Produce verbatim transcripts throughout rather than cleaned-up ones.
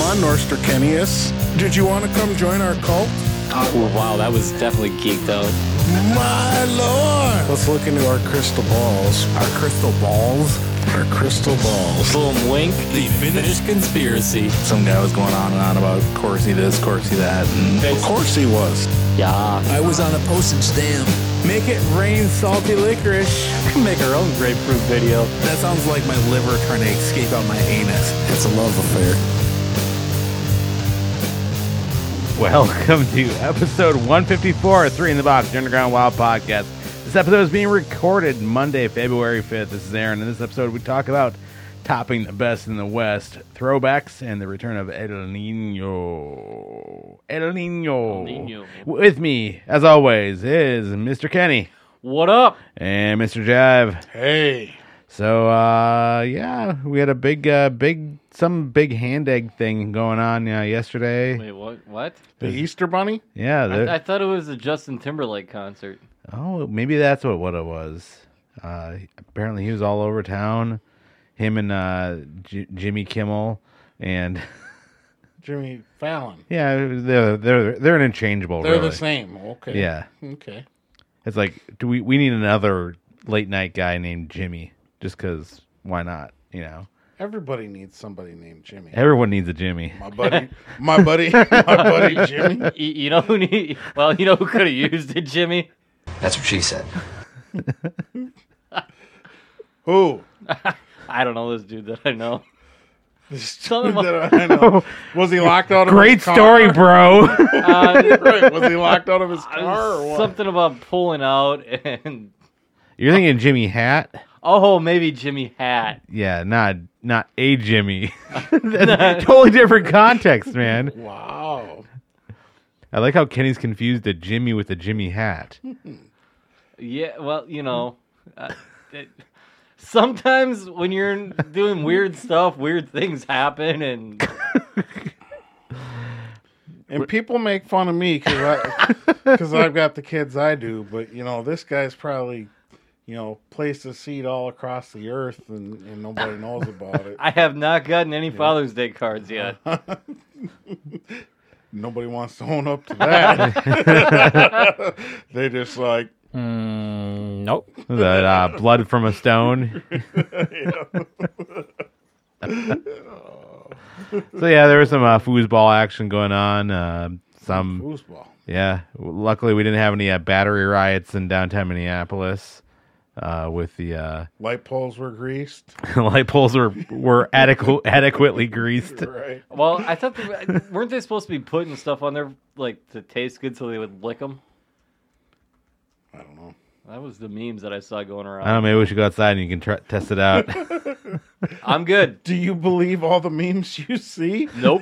on, Norsterkenius. Did you want to come join our cult? Oh, wow, that was definitely geeked out. My lord! Let's look into our crystal balls. Our crystal balls? Our crystal balls. Boom, wink, the Finnish conspiracy. Some guy was going on and on about Corsi this, Corsi that. And Of course he was. Yeah. I was on a postage stamp. make it rain salty licorice. Make our own grapefruit video. That sounds like my liver trying to escape out my anus. It's a love affair. Welcome to episode one fifty-four of Three in the Box, the Underground Wild Podcast. This episode is being recorded Monday, February fifth. This is Aaron. In this episode, we talk about topping the best in the West, throwbacks, and the return of El Nino. El Nino. El Nino. With me, as always, is Mister Kenny. What up? And Mister Jive. Hey. So, uh, yeah, we had a big, uh, big, some big hand egg thing going on uh, yesterday. Wait, what? What? The Easter Bunny? Yeah. I, I thought it was a Justin Timberlake concert. Oh, maybe that's what, what it was. Uh, apparently he was all over town. Him and uh, J- Jimmy Kimmel and Jimmy Fallon. yeah, they're they're they're interchangeable. They're really. the same. Okay. Yeah, Okay. it's like do we we need another late night guy named Jimmy just because why not? You know, Everybody needs somebody named Jimmy. everyone needs a Jimmy. My buddy, my buddy, my buddy Jimmy. You, you know who need? Well, you know who could have used it, Jimmy. That's what she said. Who? I don't know this dude that I know. This Tell him dude that I know. Was he locked out of Great his car? story, bro. Uh, Right. Was he locked out of his car or what? something about pulling out and You're thinking Jimmy Hat? oh, maybe Jimmy Hat. Yeah, not not a Jimmy. That's totally different context, man. Wow. I like how Kenny's confused a Jimmy with a Jimmy hat. Yeah, well, you know, uh, it, sometimes when you're doing weird stuff, weird things happen, and And people make fun of me because I, because I've got the kids I do, but you know this guy's probably, you know, placed a seed all across the earth and, and nobody knows about it. I have not gotten any Father's Day cards yet. Nobody wants to own up to that. They just like, Mm, nope. That uh, blood from a stone. So yeah, there was some uh, foosball action going on. Uh, some, foosball. yeah. Luckily, we didn't have any uh, battery riots in downtown Minneapolis. Uh, with the uh, Light poles were greased. light poles were were adequate adequately greased. Right. Well, I thought they, weren't they supposed to be putting stuff on there like to taste good so they would lick them? I don't know. That was the memes that I saw going around. I don't know. Maybe we should go outside and you can try, test it out. I'm good. Do you believe all the memes you see? Nope.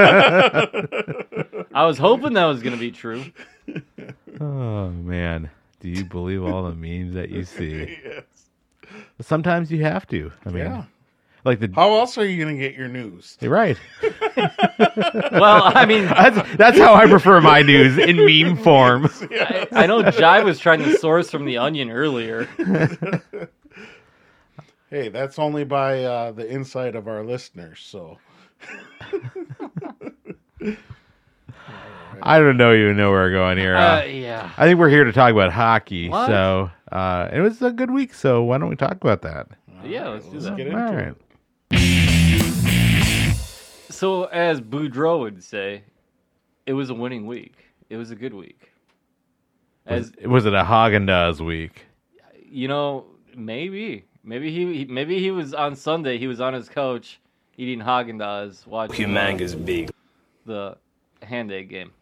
I was hoping that was going to be true. Oh man, do you believe all the memes that you see? Yes. Sometimes you have to. I mean, Yeah. like the. How else are you going to get your news? You're right. Well, I mean, That's that's how I prefer my news in meme form. I, I know Jai was trying to source from The Onion earlier. Hey, that's only by uh, the insight of our listeners, so. I don't know even know where we're going here. Uh, Uh, yeah. I think we're here to talk about hockey. What? So uh, it was a good week. So why don't we talk about that? Yeah, let's do that. get All into right. it. So, as Boudreaux would say, it was a winning week. It was a good week. As Was, was it a Haagen-Dazs week? you know, maybe, maybe he, he maybe he was on Sunday. He was on his couch eating Haagen-Dazs, watching Humongous big. the hand egg game.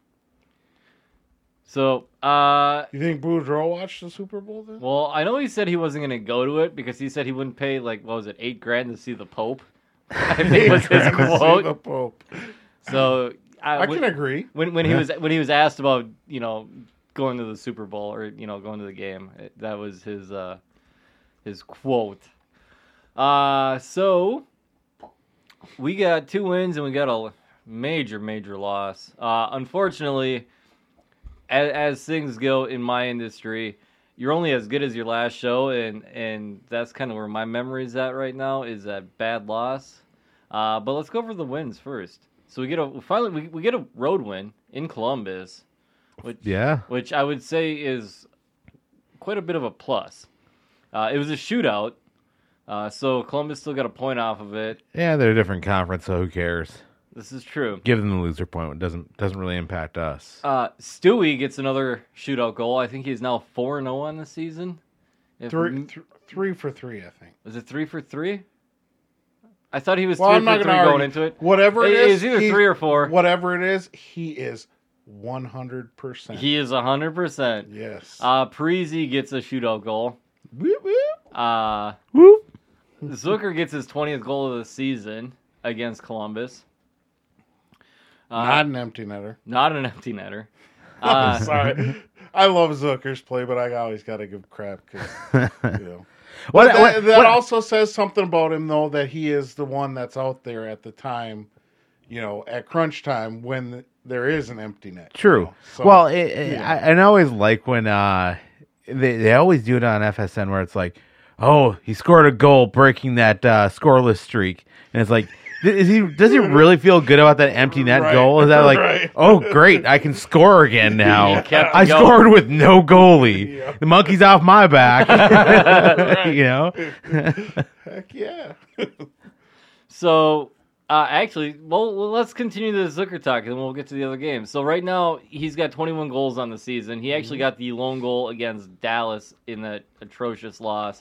So, uh, You think Boudreaux watched the Super Bowl then? well, I know he said he wasn't going to go to it because he said he wouldn't pay like what was it, eight grand to see the Pope. I think was his See the quote. Pope. So I, I when- can agree. When when he was when he was asked about you know going to the Super Bowl or you know going to the game, it- that was his uh, his quote. Uh so we got two wins and we got a major major loss. Uh, unfortunately, as, as things go in my industry, you're only as good as your last show, and and that's kind of where my memory's at right now is that bad loss. Uh, but let's go over the wins first. So we get a finally we, we get a road win in Columbus, which Yeah. which I would say is quite a bit of a plus. Uh, it was a shootout, uh, so Columbus still got a point off of it. Yeah, they're a different conference, so who cares? This is true. Give them the loser point. It doesn't doesn't really impact us. Uh, Stewie gets another shootout goal. I think he's now four and zero on the season. If, Three, th- three for three, I think. Was it three for three? I thought he was Well, three I'm not for three gonna going argue. into it. Whatever it It is, is either he- three or four. Whatever it is, he is one hundred percent. He is one hundred percent. Yes. Uh, Parisi gets a shootout goal. Whoop, whoop. Uh, Whoop. Zucker gets his twentieth goal of the season against Columbus. Uh, Not an empty netter. not an empty netter. Uh, Sorry. I love Zucker's play, but I always got to give crap because, you know. What, that what- that what- also says something about him, though, that he is the one that's out there at the time, you know, at crunch time when there is an empty net. you True. know. So, well, it, it- yeah. I, and I always like when uh, they they always do it on F S N where it's like, oh, he scored a goal breaking that uh, scoreless streak, and it's like, is he does he really feel good about that empty net Right, goal? Is that like, right. oh, great, I can score again now. kept I going. scored with no goalie. Yeah. The monkey's off my back. You know. heck yeah. So, uh, actually, well, well, let's continue the Zucker talk, and then we'll get to the other games. So right now, he's got twenty-one goals on the season. He actually got the lone goal against Dallas in that atrocious loss.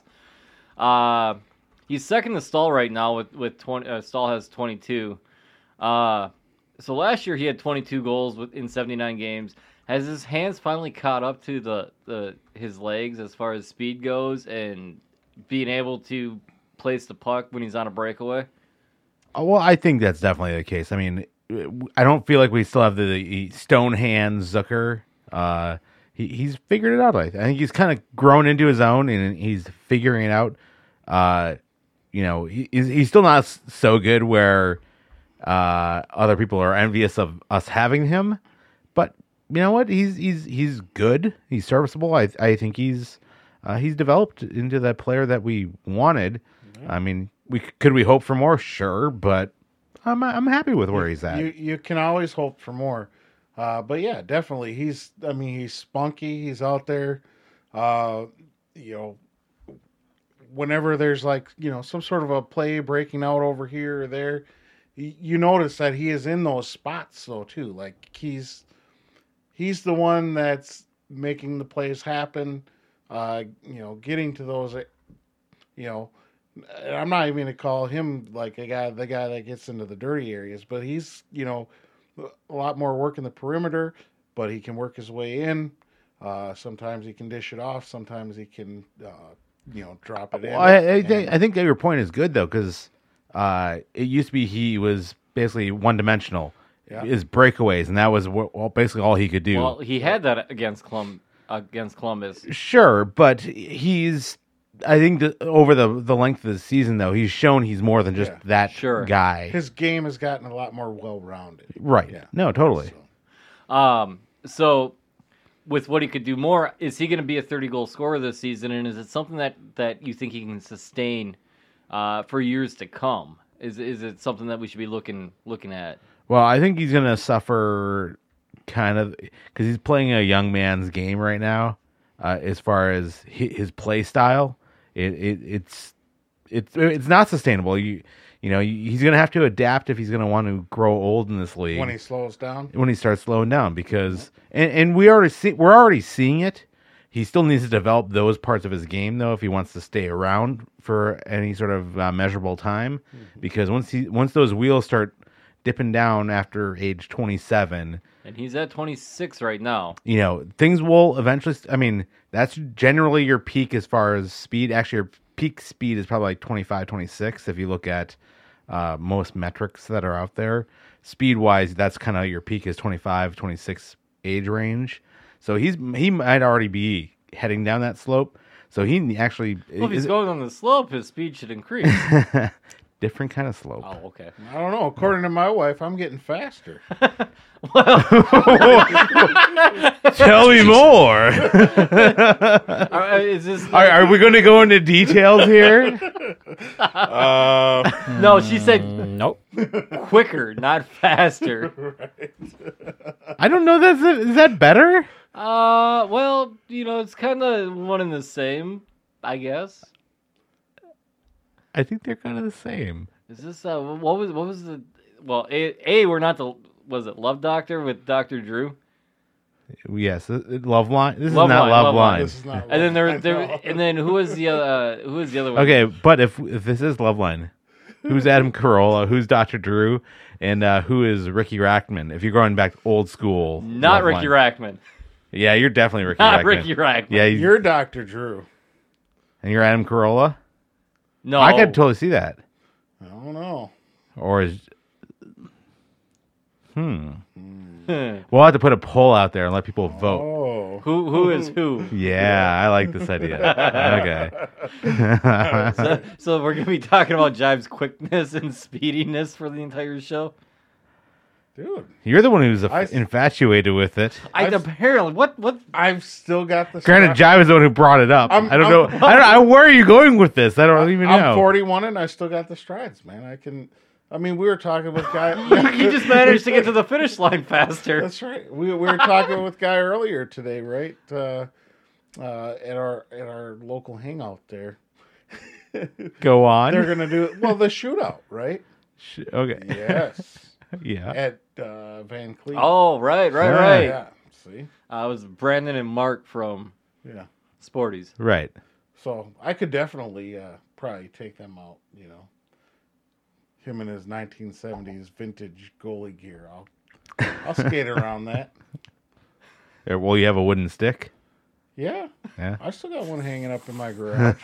Uh, he's second to Stahl right now with with twenty. Uh, Stahl has twenty-two. Uh, so last year he had twenty-two goals with, in seventy-nine games. Has his hands finally caught up to the, the his legs as far as speed goes and being able to place the puck when he's on a breakaway? Oh, well, I think that's definitely the case. I mean, I don't feel like we still have the, the stone hand Zucker. Uh, he he's figured it out. I think he's kind of grown into his own, and he's figuring it out. Uh, you know, he, he's he's still not so good where uh, other people are envious of us having him, but you know what? He's he's he's good. He's serviceable. I I think he's uh, he's developed into that player that we wanted. Mm-hmm. I mean. We could we hope for more? Sure, but I'm I'm happy with where he's at. You you can always hope for more, uh, but yeah, definitely. He's I mean he's spunky. He's out there. Uh, you know, whenever there's like you know some sort of a play breaking out over here or there, you, you notice that he is in those spots though too. Like he's he's the one that's making the plays happen. Uh, you know, getting to those. You know. I'm not even going to call him like a guy, the guy that gets into the dirty areas, but he's, you know, a lot more work in the perimeter, but he can work his way in. Uh, sometimes he can dish it off. Sometimes he can, uh, you know, drop it in. Well, I, I, And- think, I think that your point is good though, because uh, it used to be he was basically one dimensional, Yeah. his breakaways, and that was what, well, basically all he could do. Well, he had that against Colum- against Columbus. Sure, but he's. I think that over the the length of the season, though, he's shown he's more than just Yeah. that Sure. guy. his game has gotten a lot more well-rounded. right? Yeah. No, totally. So, Um, so with what he could do more, is he going to be a thirty goal scorer this season? And is it something that, that you think he can sustain uh, for years to come? Is is it something that we should be looking looking at? Well, I think he's going to suffer kind of because he's playing a young man's game right now. Uh, as far as his, his play style, it, it it's it's it's not sustainable. You you know he's going to have to adapt if he's going to want to grow old in this league when he slows down, when he starts slowing down because and, and we already see we're already seeing it. He still needs to develop those parts of his game though if he wants to stay around for any sort of uh, measurable time. Mm-hmm. Because once he once those wheels start dipping down after age twenty-seven. And he's at twenty-six right now. You know, things will eventually, I mean, that's generally your peak as far as speed. Actually, your peak speed is probably like twenty-five, twenty-six if you look at uh, most metrics that are out there. Speed-wise, that's kind of your peak is twenty-five, twenty-six age range. So he's he might already be heading down that slope. So he actually... Well, if he's is, going on the slope, his speed should increase. different kind of slope. Oh, okay. I don't know. According to my wife, I'm getting faster. Tell me more. Uh, is this Are, are we going to go into details here? Uh, no, she said Nope. quicker, not faster. Right. I don't know. That's is that better? Uh, well, you know, it's kind of one and the same, I guess. I think they're kind of the same. Is this uh, what was what was the well, a, a we're not the was it Love Doctor with Doctor Drew, Yes, uh, Love Line. This Love is not Line, Love, Love Line. Line. This is not and then there I there know. and then who was the uh who was the other one? Okay, but if if this is Love Line, who's Adam Carolla? Who's Doctor Drew? And uh, who is Ricky Rackman? If you're going back to old school, Not Love Ricky Line. Rackman. Yeah, you're definitely Ricky Not Rackman. Ricky Rackman. Yeah, you, You're Doctor Drew. and you're Adam Carolla. No, I could totally see that. I don't know. Or is hmm. We'll have to put a poll out there and let people vote. Oh. who who is who? Yeah, I like this idea. Okay. so, so we're gonna be talking about Jive's quickness and speediness for the entire show. Dude, You're the one who's I- infatuated with it. I I've- apparently what what I've still got the. Granted, strap- Jive is the one who brought it up. I'm- I don't I'm- know. I don't. I, where are you going with this? I don't even know. I'm forty-one and I still got the strides, man. I can. I mean, we were talking with guy. you just managed to get to the finish line faster. That's right. We, we were talking with guy earlier today, right? Uh, uh, at our at our local hangout there. Go on. They're gonna do well the shootout, right? Sh- okay. Yes. Yeah. At uh, Van Cleef. Oh right right Yeah. right. yeah. See. Uh, it was Brandon and Mark from Yeah. Sporties. Right. So I could definitely uh, probably take them out. You know, him in his nineteen seventies vintage goalie gear. I'll I'll skate around that. Uh, Well, you have a wooden stick. Yeah. Yeah. I still got one hanging up in my garage.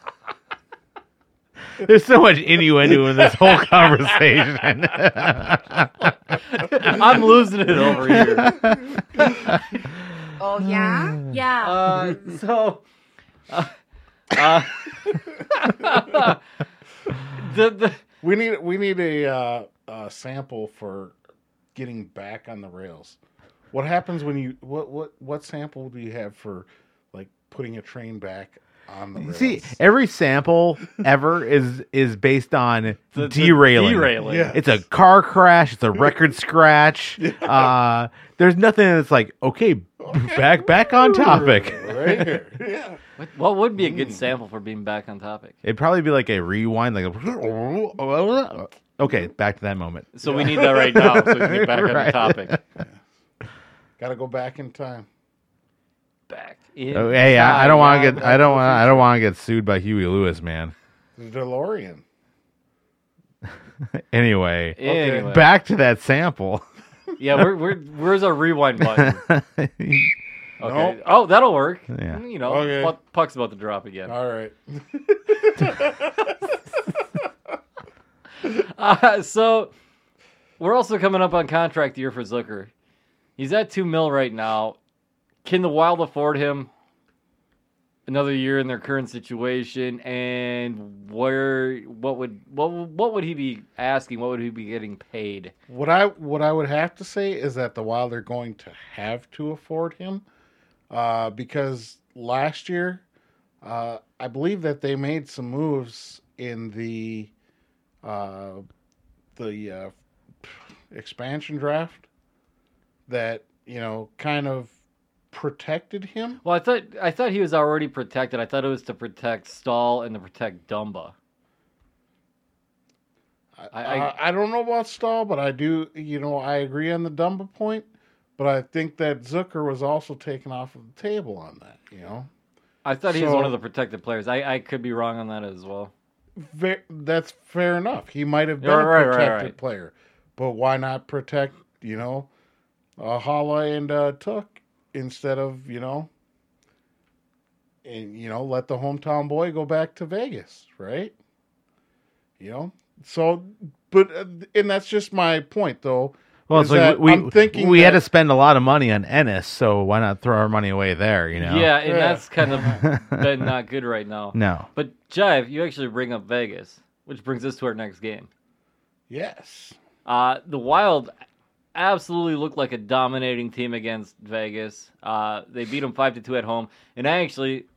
There's so much innuendo in this whole conversation. I'm losing it over here. Oh, yeah? Yeah. Uh, so, uh, uh, the the we need we need a, uh, a sample for getting back on the rails. What happens when you what what what sample do you have for like putting a train back on the rails? See, every sample ever is is based on the- the derailing. derailing. Yeah. It's a car crash. It's a record scratch. Uh, there's nothing that's like okay, back back on topic. right here. Yeah. What, what would be a good sample for being back on topic? It'd probably be like a rewind, like a, okay, back to that moment. So we need that right now so we can get back on the Right. topic. Got to go back in time. Back in Oh, hey, I, I don't want to time. get I don't want I don't want to get sued by Huey Lewis, man. The DeLorean. Anyway, Anyway. back to that sample. Yeah, we're, we're, where's our rewind button? Okay. Nope. Oh, that'll work. Yeah. You know, Okay. puck- puck's about to drop again. All right. Uh, so we're also coming up on contract year for Zucker. He's at two mil right now. Can the Wild afford him another year in their current situation? And where, what would, what, would- what would he be asking? What would he be getting paid? What I what I would have to say is that the Wild are going to have to afford him, uh, because last year, uh, I believe that they made some moves in the uh, the uh, expansion draft that you know kind of protected him. Well, I thought I thought he was already protected. I thought it was to protect Stahl and to protect Dumba. I, I- I, I don't know about Stahl, but I do. You know, I agree on the Dumba point, but I think that Zucker was also taken off of the table on that. You know. I thought he was So- one of the protected players. I, I could be wrong on that as well. Ve- that's fair enough. He might have been Yeah, a right, right, protected right. player, but why not protect, you know, uh, Hala and uh, Took instead of, you know, and you know, let the hometown boy go back to Vegas, right? You know, so, but uh, and that's just my point, though. Well, is it's like that we I'm thinking we had that- to spend a lot of money on Ennis, so why not throw our money away there? You know? Yeah, and Yeah. that's kind of been not good right now. No. But Jive, you actually bring up Vegas, which brings us to our next game. Yes. Uh, the Wild absolutely looked like a dominating team against Vegas. Uh, they beat them five to two at home, and I actually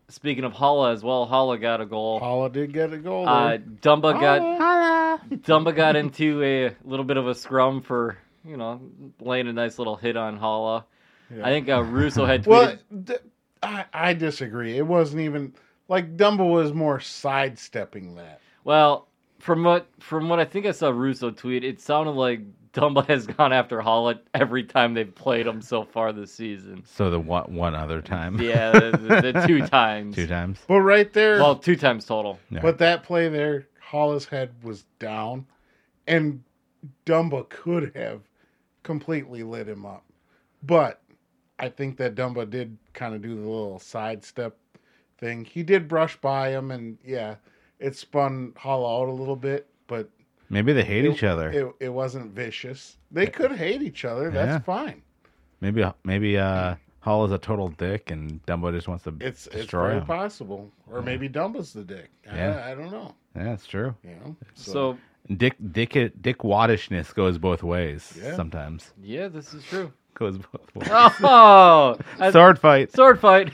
speaking of Holla as well, Holla got a goal. Paula did get a goal. Uh, there. Dumba got Dumba got into a little bit of a scrum for, you know, laying a nice little hit on Holla. Yeah. I think uh, Russo had tweeted. Well, d- I, I disagree. It wasn't even like Dumba was more sidestepping that. Well, from what from what I think I saw Russo tweet, it sounded like Dumba has gone after Holla every time they've played him so far this season. So the one one other time. Yeah, the, the, the two times. Two times. But right there, Well, two times total. Yeah. but that play there, Holla's head was down, and Dumba could have completely lit him up. But I think that Dumba did kind of do the little sidestep thing. He did brush by him, and yeah, it spun Holla out a little bit, but Maybe they hate it, each other. It, it wasn't vicious. They could hate each other. That's Yeah. fine. maybe maybe uh, Hall is a total dick, and Dumbo just wants to It's it's destroy very him. possible, or maybe Dumba's the dick. Yeah. I, I don't know. Yeah, that's true. You know. So, Dick Dick Dick Waddishness goes both ways. Yeah. Sometimes yeah, this is true. goes both ways. Oh, I- Sword fight. sword fight.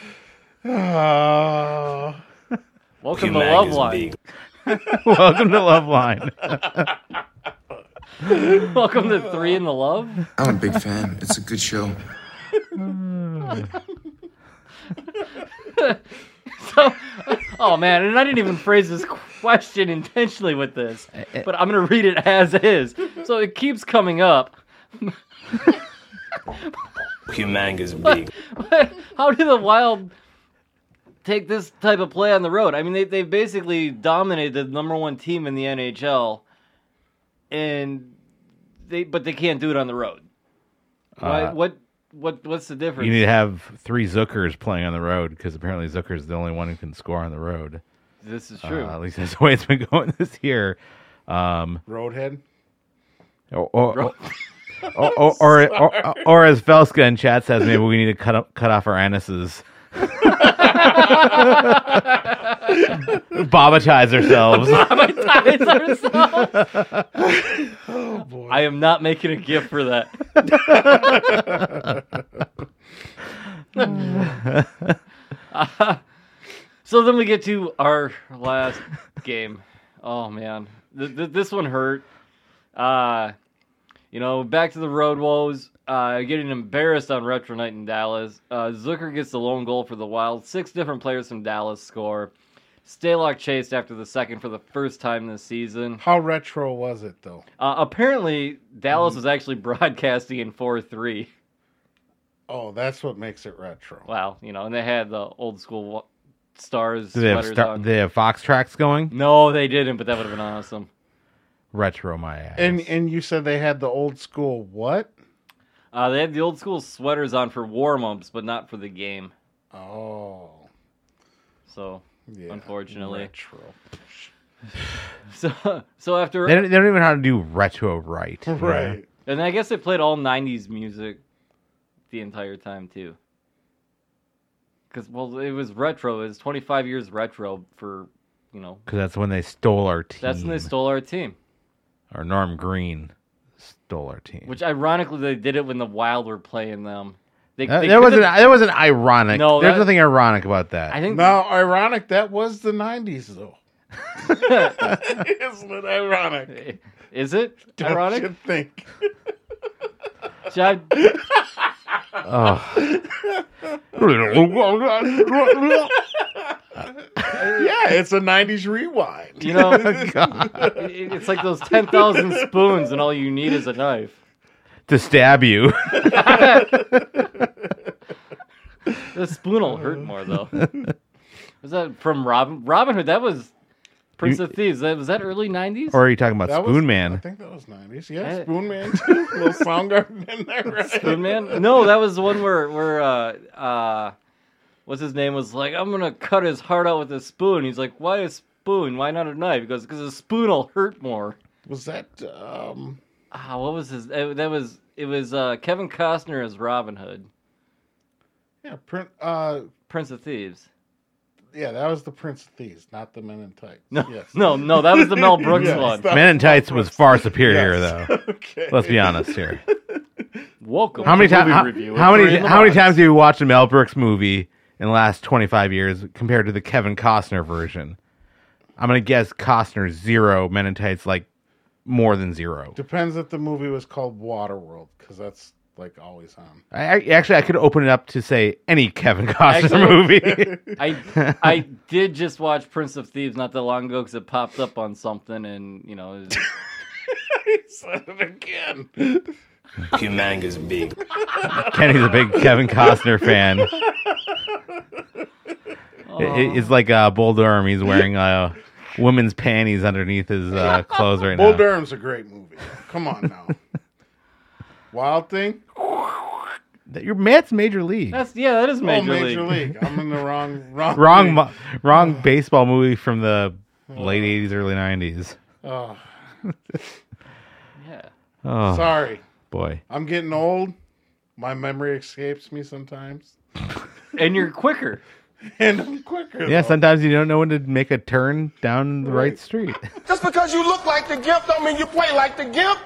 Uh, Welcome to Love Line. Welcome to Love Line. Welcome to Three in the Love. I'm a big fan. It's a good show. So, oh man, and I didn't even phrase this question intentionally with this, but I'm gonna read it as is. So it keeps coming up. Humanga's big. How do the Wild take this type of play on the road? I mean, they they basically dominated the number one team in the N H L, and they but they can't do it on the road. Why, Uh, what what what's the difference? You need to have three Zookers playing on the road because apparently Zooker's the only one who can score on the road. This is true. Uh, at least that's the way it's been going this year. Um, Roadhead. or, or, or, or, or, or, or, or as Velska in chat says, maybe we need to cut up, cut off our anuses. Bobatize ourselves. Bobatize ourselves. Oh boy. I am not making a gift for that. Uh, so then we get to our last game. Oh man, th- th- this one hurt. Uh, you know, back to the road woes. Uh, getting embarrassed on Retro Night in Dallas. Uh, Zucker gets the lone goal for the Wild. Six different players from Dallas score. Stalock chased after the second for the first time this season. How retro was it though? Uh, apparently, Dallas was actually broadcasting in four three. Oh, that's what makes it retro. Wow, you know, and they had the old school wa- Stars Do they have sweaters star- on. they have Fox tracks going? No, they didn't, but that would have been awesome. Retro my ass. And and you said they had the old school what? Uh, they had the old school sweaters on for warm-ups, but not for the game. Oh, So, yeah. unfortunately. Retro. So, so after... they, don't, they don't even know how to do retro right. you know? Right. And I guess they played all nineties music the entire time, too. Because, well, it was retro. It was twenty-five years retro for, you know... Because that's when they stole our team. That's when they stole our team. Or Norm Green stole our team. Which, ironically, they did it when the Wild were playing them. They, that, they that wasn't could've- that wasn't ironic. No, There's that- nothing ironic about that. I think... Now, ironic, that was the nineties though. Isn't it ironic? Is it Don't ironic? you think? Should Oh. Yeah, it's a nineties rewind. You know, God. it- it's like those ten thousand spoons, and all you need is a knife. To stab you. The spoon will hurt more, though. Was that from Robin Robin Hood? That was Prince You- of Thieves. That, was that early nineties? Or are you talking about That was- Spoon I Man? think that was nineties. Yeah, Eh. Spoon Man too. Little Soundgarden in there, right? Spoon Man? No, that was the one where, where uh, uh, what's his name was like, I'm going to cut his heart out with a spoon. He's like, why a spoon? Why not a knife? He goes, because a spoon will hurt more. Was that um Ah, what was his? It, that was it was uh, Kevin Costner as Robin Hood, yeah, print uh Prince of Thieves. yeah, that was the Prince of Thieves, not the Men in Tights. No, Yes. no, no, that was the Mel Brooks Yes, one. that Men in Tights was far superior, Yes. though. Okay. Let's be honest here. Welcome. How many to times? Movie How, Review how with many? Three in the How many Box. times have you watched a Mel Brooks movie in the last twenty-five years compared to the Kevin Costner version? I'm going to guess Costner zero, Men in Tights like more than zero. Depends if the movie was called Waterworld, because that's like always on. I, I actually I could open it up to say any Kevin Costner Actually- movie. I I did just watch Prince of Thieves not that long ago because it popped up on something, and you know, it was- He said it again. Humongous big. Kenny's a big Kevin Costner fan. oh, It, it- it's like uh, Bull Durham. He's wearing uh, women's panties underneath his uh, clothes right Bull now. Durham's a great movie. Come on now. Wild Thing? That- Your Matt's Major League. that's yeah, that is major, oh, Major league. League. I'm in the wrong wrong Wrong, league. mo- wrong baseball movie from the late eighties, early nineties. Oh, Yeah. Oh sorry. boy. I'm getting old. My memory escapes me sometimes. And you're quicker. And I'm quicker. Yeah, though. sometimes you don't know when to make a turn down the right, Right. street. Just because you look like the Gimp don't mean you play like the Gimp.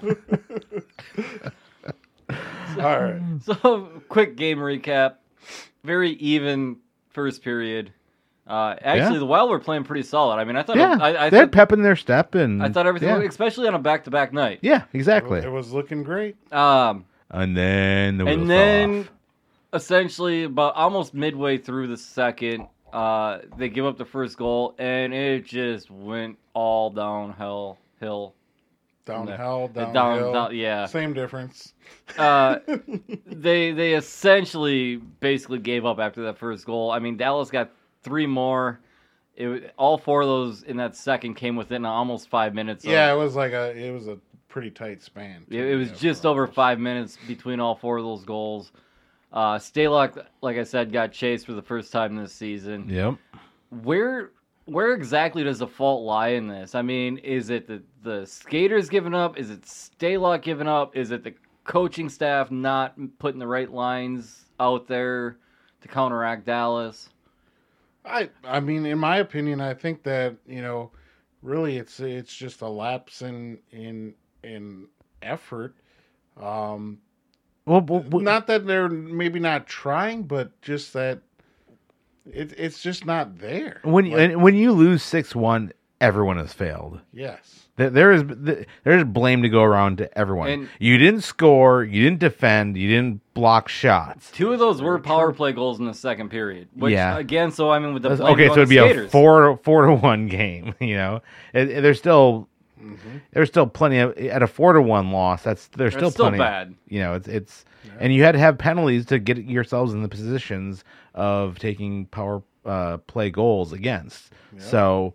All right. So, quick game recap. Very even first period. Uh, actually, Yeah. the Wild were playing pretty solid. I mean, I thought Yeah, I, I they had thought, pep in their step, and I thought everything, Yeah, especially on a back-to-back night. yeah exactly. It was looking great. Um, And then the wheels and fell then, off. essentially, about almost midway through the second, uh, they give up the first goal, and it just went all downhill. Hill. Downhill, Down- downhill. down- yeah. Same difference. Uh, they they essentially basically gave up after that first goal. I mean, Dallas got three more. It wa- all four of those in that second came within almost five minutes. Of, Yeah, it was like a it was a pretty tight span. it, it was Yeah, just for over almost. five minutes between all four of those goals. Uh, Stalock, like I said, got chased for the first time this season. Yep. Where where exactly does the fault lie in this? I mean, is it the, the skaters giving up? Is it Stalock giving up? Is it the coaching staff not putting the right lines out there to counteract Dallas? I I mean, in my opinion, I think that you know, really, it's it's just a lapse in in in effort. Um, Well, well, well, not that they're maybe not trying, but just that it, it's just not there. when you, Like, and when you lose six one, everyone has failed. yes, There there is there's blame to go around to everyone. And- you didn't score, you didn't defend, you didn't block shots. Two of those were power play goals in the second period. Which, Yeah. again, so I mean, with the That's- blame okay, going so it'd to be skaters. a four four to one game. You know, It- it- there's still Mm-hmm. there's still plenty of at a four to one loss. That's there's It's still still plenty. bad. You know, it's it's and you had to have penalties to get yourselves in the positions of taking power uh, play goals against. So,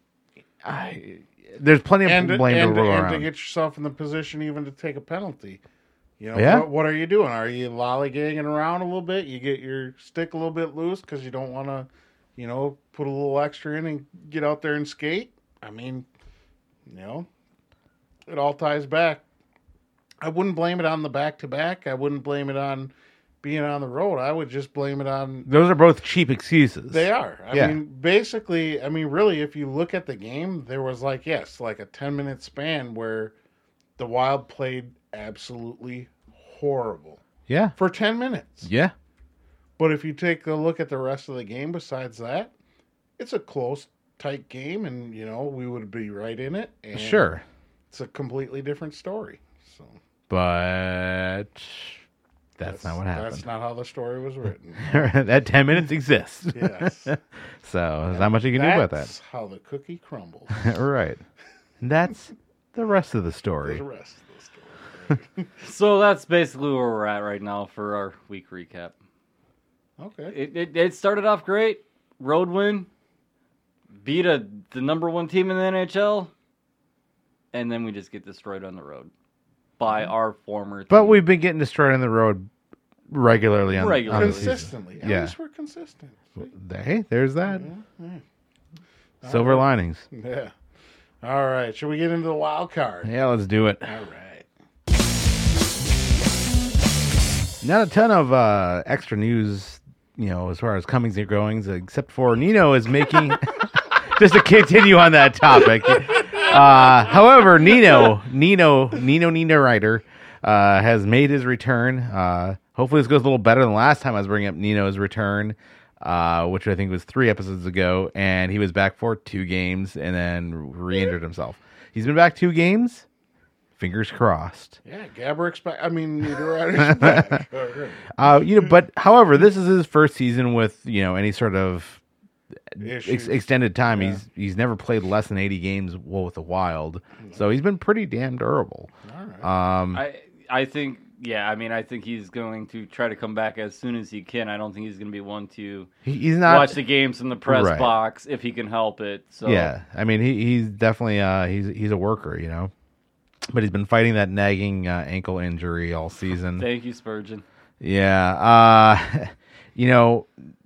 I, there's plenty of and blame and, to roll and around. to get yourself in the position even to take a penalty. You know, Yeah. what, what are you doing? Are you lollygagging around a little bit? You get your stick a little bit loose because you don't want to, you know, put a little extra in and get out there and skate. I mean, you know, it all ties back. I wouldn't blame it on the back to back. I wouldn't blame it on being on the road. I would just blame it on Those are both cheap excuses. they are. I Yeah. mean, basically, I mean, really, if you look at the game, there was like, yes, like a ten minute span where the Wild played absolutely horrible Yeah. for ten minutes. Yeah. But if you take a look at the rest of the game, besides that, it's a close, tight game, and, you know, we would be right in it. And Sure. It's a completely different story. So But that's, not what happened. That's not how the story was written. that ten minutes exists. Yes. So there's not much you can do about that. That's how the cookie crumbles. Right. And that's the rest of the The story. rest of the story. So that's basically where we're at right now for our week recap. Okay. It, it, it started off great. Road win. Beat a, the number one team in the N H L. And then we just get destroyed on the road by our former team. But we've been getting destroyed on the road regularly on, Regularly. on the season. Consistently. At Yeah. least we're consistent. Hey, there's that. Yeah. Silver linings. Yeah. All right. Should we get into the wild card? Yeah, let's do it. All right. Not a ton of uh, extra news, you know, as far as comings and goings, except for Nino is making. Just to continue on that topic. Uh, however, Nino, Nino, Nino, Nino Ryder uh, has made his return. Uh, hopefully, this goes a little better than last time I was bringing up Nino's return. uh, which I think was three episodes ago, and he was back for two games and then re-injured himself. He's been back two games. Fingers crossed. Yeah, Gabrick's back. I mean, Niederreiter's back. uh, you know, but however, this is his first season with you know any sort of ex- extended time. Yeah. He's he's never played less than eighty games with the Wild, so he's been pretty damn durable. All right. Um, I I think yeah. I mean, I think he's going to try to come back as soon as he can. I don't think he's going to be one to he, he's not watch the games in the press Right. box if he can help it. So Yeah, I mean he he's definitely uh, he's he's a worker, you know. But he's been fighting that nagging uh, ankle injury all season. Thank you, Spurgeon. Yeah. Uh, you know,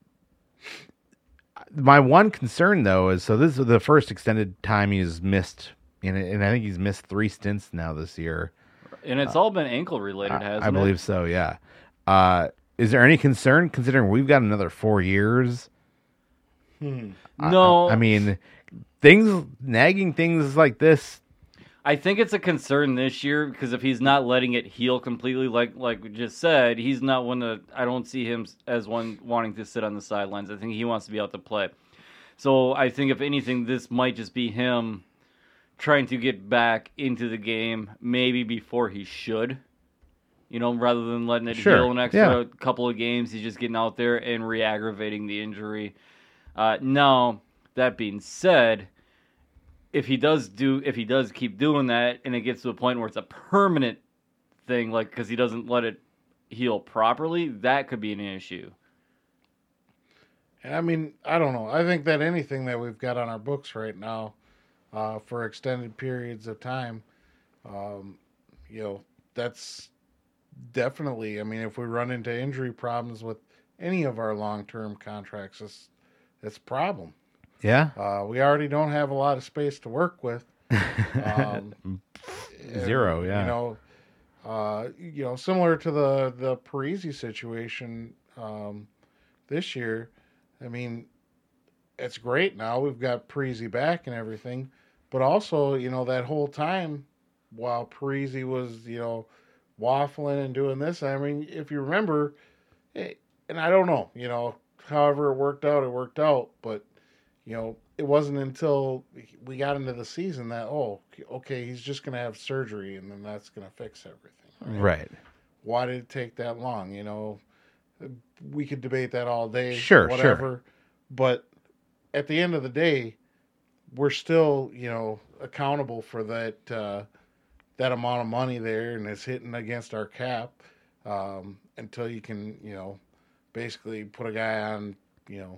my one concern, though, is so this is the first extended time he's missed, and, and I think he's missed three stints now this year. And it's all been ankle related, hasn't I it? believe so, yeah. Uh, is there any concern, considering we've got another four years? Hmm. No. I, I mean, things, nagging things like this. I think it's a concern this year because if he's not letting it heal completely, like like we just said, he's not one to. I don't see him as one wanting to sit on the sidelines. I think he wants to be out to play. So I think if anything, this might just be him trying to get back into the game, maybe before he should. You know, rather than letting it Sure, heal an extra yeah. couple of games, he's just getting out there and re-aggravating the injury. Uh, now, that being said, if he does do, if he does keep doing that, and it gets to a point where it's a permanent thing, like because he doesn't let it heal properly, that could be an issue. And I mean, I don't know. I think that anything that we've got on our books right now uh, for extended periods of time, um, you know, that's definitely. I mean, if we run into injury problems with any of our long-term contracts, it's it's a problem. Yeah. Uh, we already don't have a lot of space to work with. Um, Zero, and, yeah. You know, uh, you know, similar to the the Parisi situation um, this year. I mean, it's great now. We've got Parisi back and everything, but also, you know, that whole time while Parisi was, you know, waffling and doing this. I mean, if you remember, it, and I don't know, you know, however it worked out, it worked out, but. You know, it wasn't until we got into the season that, oh, okay, he's just going to have surgery and then that's going to fix everything. Right. Why did it take that long? You know, we could debate that all day. Sure, whatever. sure. But at the end of the day, we're still, you know, accountable for that uh, that amount of money there, and it's hitting against our cap um, until you can, you know, basically put a guy on, you know,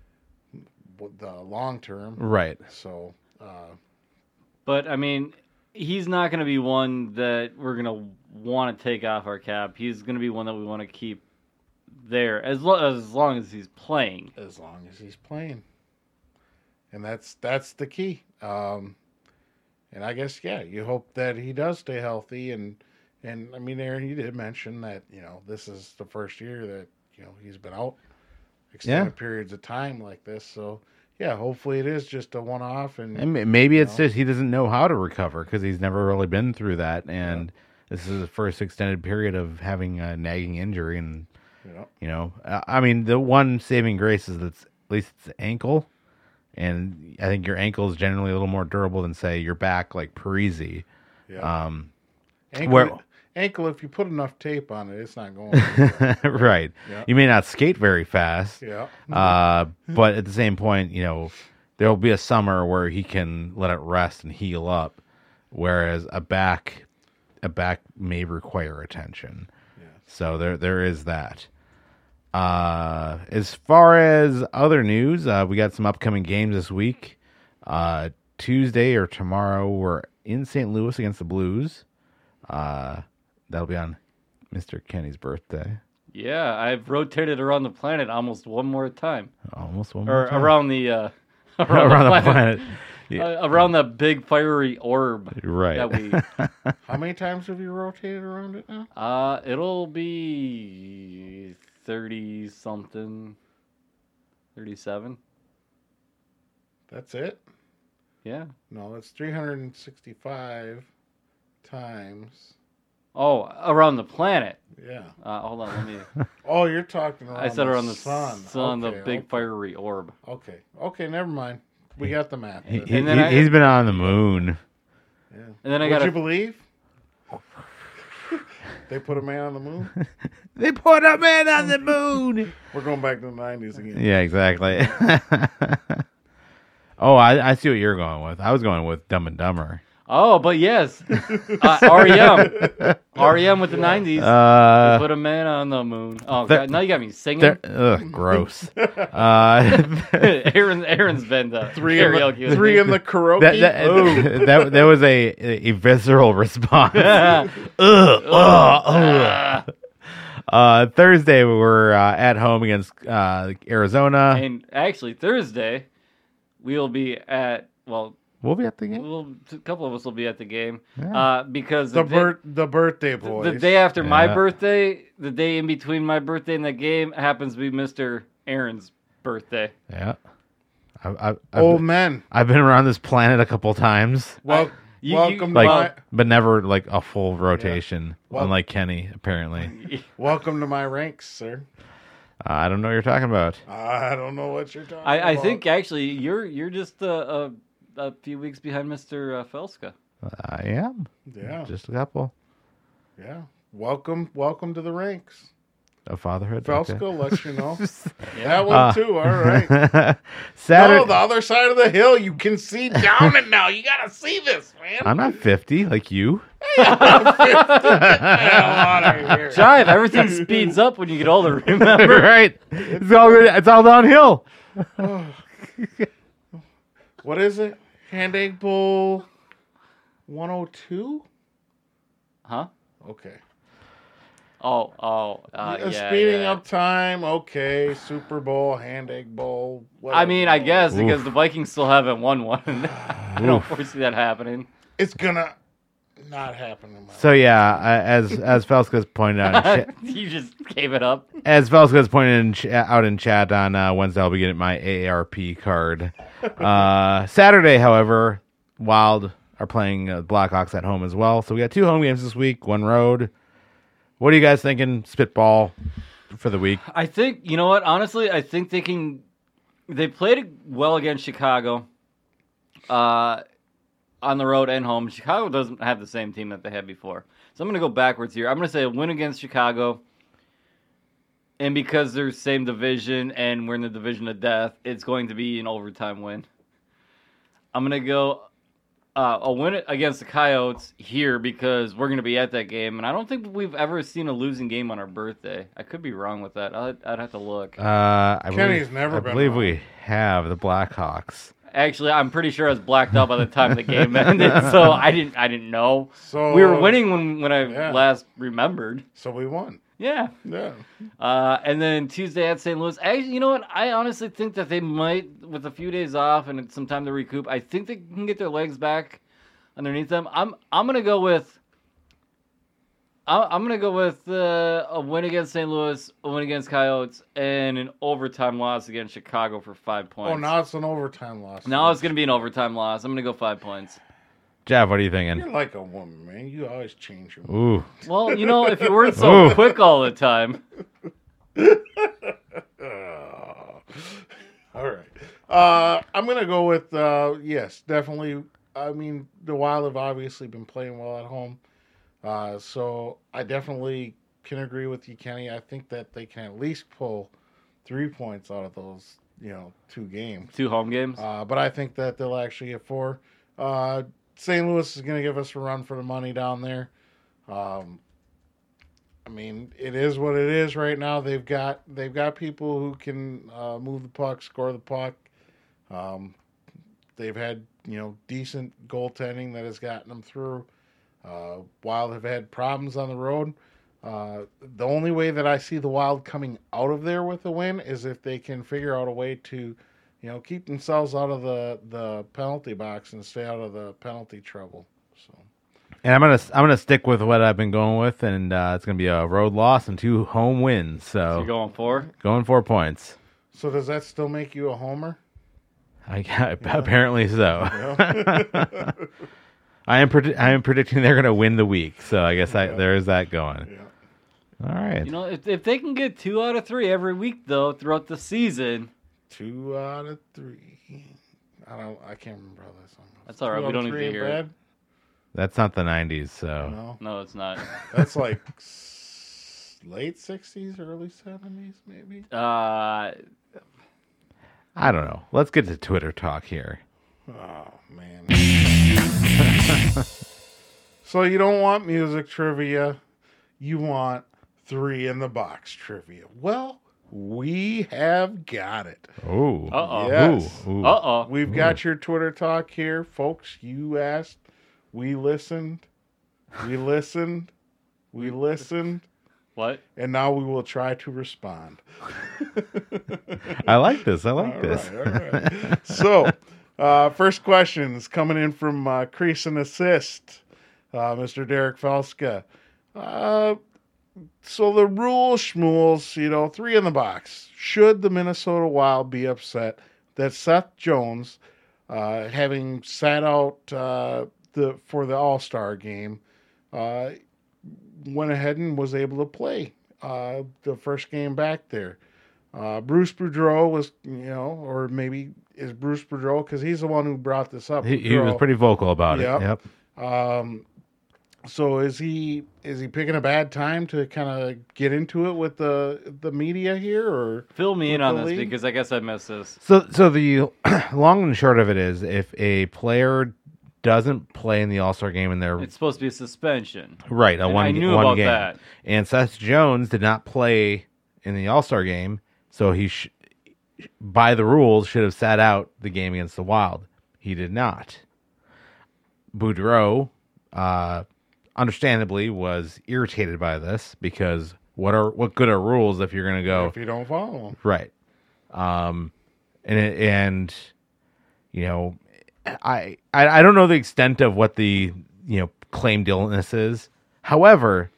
the long term. Right. So, uh, But I mean, he's not going to be one that we're going to want to take off our cap. He's going to be one that we want to keep there as lo- as long as he's playing. as long as he's playing, and that's that's the key. Um, and I guess yeah, you hope that he does stay healthy. And and I mean, Aaron, you did mention that you know this is the first year that you know he's been out extended Yeah. periods of time like this. So yeah, hopefully it is just a one off. And, And m- maybe it's you know. just he doesn't know how to recover because he's never really been through that, and this is the first extended period of having a nagging injury. And you know, you know, I I mean, the one saving grace is that at least it's the ankle, and I think your ankle is generally a little more durable than say your back, like Parisi. yeah. Um, ankle, where- ankle. If you put enough tape on it, it's not going. anywhere. right. Yeah. You may not skate very fast. yeah. Uh, but at the same point, you know, there'll be a summer where he can let it rest and heal up, whereas a back, a back may require attention. Yes. So there, there is that. Uh, as far as other news, uh, we got some upcoming games this week. Uh, Tuesday or tomorrow, we're in Saint Louis against the Blues. Uh, that'll be on Mister Kenny's birthday. Yeah, I've rotated around the planet almost one more time, Almost one more or time. around the uh, around, around the the planet, planet. Yeah. Uh, around the big fiery orb. Right. That we. How many times have you rotated around it now? Uh, it'll be thirty something, thirty-seven. That's it. Yeah. No, it's three hundred sixty-five times. Oh, around the planet. Yeah. Uh, hold on, let me. Oh, you're talking around I said the around the sun. sun, Okay, the big okay. fiery orb. Okay. Okay, never mind. We got the map. He, then. he, And then I- he's been on the moon. Yeah. And then I Would got you a, believe? They put a man on the moon? They put a man on the moon. We're going back to the nineties again. Yeah, exactly. Oh, I, I see what you're going with. I was going with Dumb and Dumber. Oh, but yes, uh, R E M, R E M with the nineties. Uh, Put a man on the moon. Oh there- God! Now you got me singing. there- ugh, gross. Uh, Aaron, Aaron's been the Three in karaoke the, with three me. in the karaoke. that, that, that, that was a, a visceral response. Ugh, ugh, ugh. Uh, Thursday, we were uh, at home against uh, Arizona. And actually, Thursday, we'll be at well, We'll be at the game. we'll a couple of us will be at the game Yeah. uh, because the, the, day, bir- the birthday boys. the day after my Yeah. birthday, the day in between my birthday and the game happens to be Mister Aaron's birthday. Yeah. I, I, I've, Old been, men. I've been around this planet a couple times. Well, you- welcome Like, to my but never like a full rotation, Well- unlike Kenny, apparently. welcome to my ranks, sir. Uh, I don't know what you're talking about. I don't know what you're talking about. I, I think actually you're you're just a, a, a few weeks behind Mister Uh, Felska. I am. Yeah, Just a couple. yeah. Welcome, welcome to the ranks. Of fatherhood. Felsko okay. lets you know. That one Uh, too. All right. Saturday. No, the other side of the hill. You can see down it now. You gotta see this, man. I'm not fifty like you. Jive, everything speeds up when you get older. Remember? Right. It's all good. It's all downhill. What is it? Hand egg bowl one oh two? Huh? Okay. Oh, oh, uh, Uh, yeah. speeding yeah. up time. Okay. Super Bowl, hand egg bowl. I mean, I whatever. guess Oof. because the Vikings still haven't won one. I don't foresee that happening. It's gonna not happen in my So yeah, I- as as Felska's pointed out, in cha- You just gave it up. as Felska's pointed in ch- out in chat on uh, Wednesday, I'll be getting my A A R P card. Uh, Saturday, however, Wild are playing uh, Blackhawks at home as well. So we got two home games this week, one road. What are you guys thinking? Spitball for the week. I think you know what. Honestly, I think they can. They played well against Chicago, uh, on the road and home. Chicago doesn't have the same team that they had before, so I'm going to go backwards here. I'm going to say a win against Chicago, and because they're same division and we're in the division of death, it's going to be an overtime win. I'm going to go uh, a win against the Coyotes here because we're going to be at that game, and I don't think we've ever seen a losing game on our birthday. I could be wrong with that. I'd, I'd have to look. Uh, I Kenny's believe, never I been believe wrong. we have the Blackhawks. Actually, I'm pretty sure I was blacked out by the time the game ended, so I didn't. I didn't know. So We were winning when, when I Yeah. last remembered. So we won. Yeah. Yeah. Uh, and then Tuesday at Saint Louis. Actually, you know what? I honestly think that they might, with a few days off and some time to recoup, I think they can get their legs back underneath them. I'm I'm gonna go with. I'm I'm gonna go with uh, a win against Saint Louis, a win against Coyotes, and an overtime loss against Chicago for five points. Oh, now it's an overtime loss. Now it's gonna be an overtime loss. I'm gonna go five points. Jeff, what are you thinking? You're like a woman, man. You always change your mind. Ooh. Well, you know, if you weren't so Ooh. quick all the time. All right. Uh, I'm going to go with, uh, yes, definitely. I mean, the Wild have obviously been playing well at home. Uh, so I definitely can agree with you, Kenny. I think that they can at least pull three points out of those, you know, two games. Two home games. Uh, but I think that they'll actually get four. Uh, Saint Louis is going to give us a run for the money down there. Um, I mean, it is what it is right now. They've got they've got people who can uh, move the puck, score the puck. Um, they've had you know decent goaltending that has gotten them through. Uh, Wild have had problems on the road. Uh, the only way that I see the Wild coming out of there with a win is if they can figure out a way to, you know, keep themselves out of the, the penalty box and stay out of the penalty trouble. So, And I'm gonna I'm gonna stick with what I've been going with, and uh, it's gonna be a road loss and two home wins. So, So you're going four? going four points. so does that still make you a homer? I apparently so. I am predi- I am predicting they're gonna win the week. So I guess I, Yeah. there is that going. Yeah. All right. You know, if if they can get two out of three every week though throughout the season, Two out of three. I don't. I can't remember how that song goes. That's all right, Two we out of don't need to three ain't hear it. bad? That's not the nineties, so. No, no, it's not. that's like s- late sixties, early seventies, maybe. Uh, I don't know. Let's get to Twitter talk here. Oh man. So you don't want music trivia, you want three in the box trivia. Well, we have got it. Oh. Uh-oh. Yes. Ooh, ooh. uh oh. We've got your Twitter talk here, folks. You asked, we listened, we listened, we listened, What? and now we will try to respond. I like this. I like All this. right, all right. So, uh, first question is coming in from uh, Crease and Assist, uh, Mister Derek Felska. Uh, so the rule schmools, you know, three in the box. Should the Minnesota Wild be upset that Seth Jones, uh, having sat out uh, the for the All-Star game, uh, went ahead and was able to play uh, the first game back there? Uh, Bruce Boudreau was, you know, or maybe is Bruce Boudreau, because he's the one who brought this up. He, he was Boudreau. pretty vocal about Yep. it. Yep. Um, so is he is he picking a bad time to kind of get into it with the the media here, or Fill me in with on the this league? because I guess I missed this. So, so the long and short of it is, if a player doesn't play in the All Star game and they're It's supposed to be a suspension. right, a And one I knew one about game, that. and Seth Jones did not play in the All Star game, so he, sh- by the rules, should have sat out the game against the Wild. He did not. Boudreau, uh, understandably, was irritated by this because what are what good are rules if you're going to go if you don't follow him? right? Um, and it- and you know, I, I I don't know the extent of what the you know claimed illness is. However,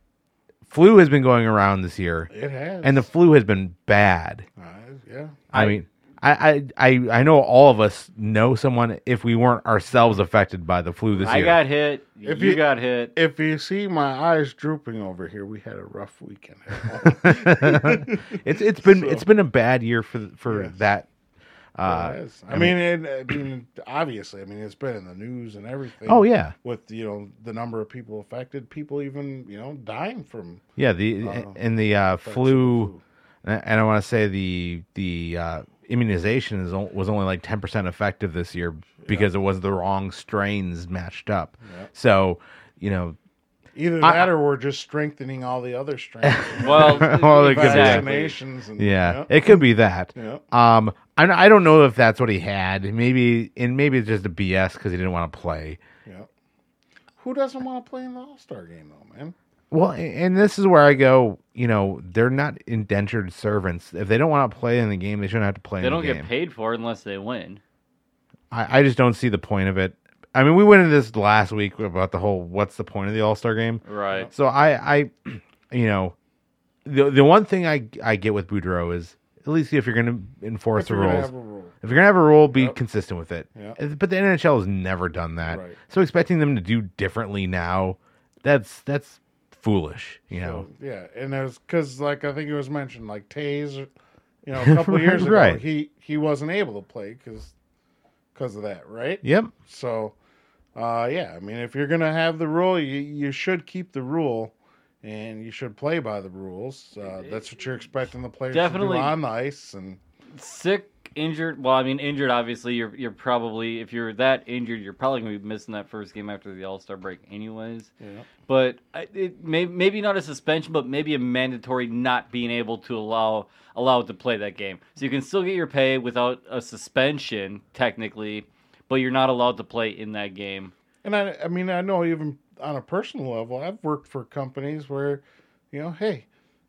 flu has been going around this year, It has, and the flu has been bad. uh, yeah, I mean, I, I I I know all of us know someone if we weren't ourselves affected by the flu this I year. got hit. If you, you- got hit. if you see my eyes drooping over here, we had a rough weekend at home. it's it's been So- it's been a bad year for for Yes. that. Uh, It has. I, mean, it, I mean, obviously, I mean, it's been in the news and everything. oh yeah, with you know the number of people affected, people even you know dying from yeah. The Uh, and the uh, effects of the flu. And I want to say the the uh, immunization is o- was only like ten percent effective this year because it was the wrong strains matched up. Yeah. So, you know, Either I- that, or we're just strengthening all the other strains. Well, Well, it could be that. exactly. Vaccinations. And, yeah, it could be that. Yeah. Um, I I don't know if that's what he had. Maybe and maybe it's just a B S because he didn't want to play. Yeah. Who doesn't want to play in the All Star game though, man? Well, and this is where I go. You know, they're not indentured servants. If they don't want to play in the game, they shouldn't have to play. They in don't the get game. paid for it unless they win. I, I just don't see the point of it. I mean, we went into this last week about the whole what's the point of the All Star game. Right. So I, I, you know, the the one thing I I get with Boudreaux is at least if you're going to enforce If the you're gonna rules, have a rule. if you're going to have a rule, be Yep. consistent with it. Yep. But the N H L has never done that. Right. So expecting them to do differently now, that's that's foolish. You know. So, yeah, and there's because like I think it was mentioned, like Tays, you know, a couple of years ago, Right. he he wasn't able to play because because of that, right? Yep. So, uh, yeah, I mean, if you're gonna have the rule, you you should keep the rule, and you should play by the rules. Uh, that's what you're expecting the players Definitely. to do on the ice, and Sick, injured. Well, I mean, injured. Obviously, you're you're probably if you're that injured, you're probably gonna be missing that first game after the All Star break, anyways. yeah, But I- it may maybe not a suspension, but maybe a mandatory not being able to allow allow it to play that game. So you can still get your pay without a suspension, technically, but you're not allowed to play in that game. and I I mean I know even on a personal level, I've worked for companies where, you know, hey,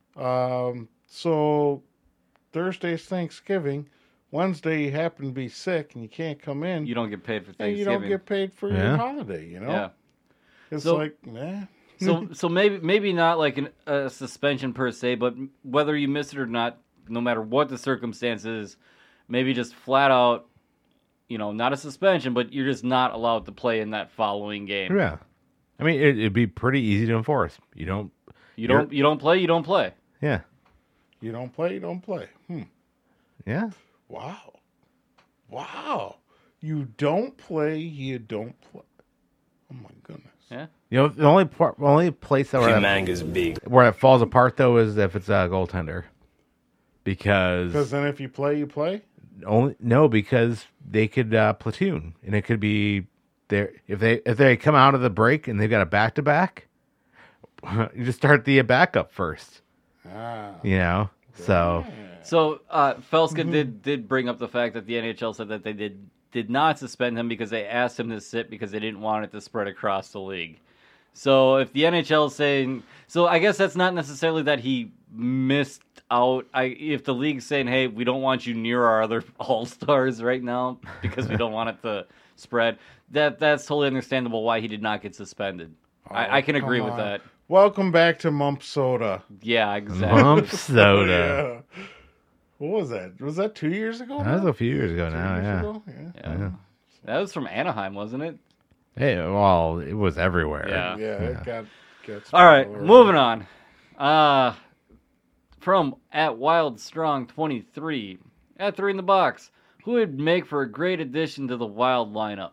um, so Thursday's Thanksgiving. Wednesday you happen to be sick and you can't come in. You don't get paid for and Thanksgiving. you don't get paid for Yeah. your holiday, you know? Yeah. It's So- like, nah. So so maybe maybe not like an, a suspension per se, but whether you miss it or not, no matter what the circumstances, maybe just flat out, you know, not a suspension, but you're just not allowed to play in that following game. Yeah. I mean, it, it'd be pretty easy to enforce. You don't You don't you don't play, you don't play. Yeah. You don't play, you don't play. Hmm. Yeah. Wow. Wow. You don't play, you don't play. Oh my goodness. Yeah. You know, the only part, only place that where, that Humanga's big. where it falls apart though is if it's a goaltender, because Because then if you play, you play. only no because they could uh, platoon and it could be there if they if they come out of the break and they've got a back to back, you just start the backup first. Ah. You know, so So uh, Felska Mm-hmm. did did bring up the fact that the N H L said that they did did not suspend him because they asked him to sit because they didn't want it to spread across the league. So if the N H L is saying, so I guess that's not necessarily that he missed out. I if the league's saying, hey, we don't want you near our other All Stars right now because we don't want it to spread. That that's totally understandable why he did not get suspended. I, I can Oh, come agree with on. that. Welcome back to Mump Soda. Yeah, exactly. Mump soda. Yeah. What was that? Was that two years ago? That was now? a few years ago Two now. years Yeah. ago? Yeah. Yeah. That was from Anaheim, wasn't it? Hey, well, it was everywhere. Yeah. Yeah, it got, got All right, spread all moving over. on. Uh, from at Wild Strong twenty-three, at three in the box, who would make for a great addition to the Wild lineup?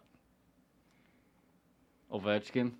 Ovechkin.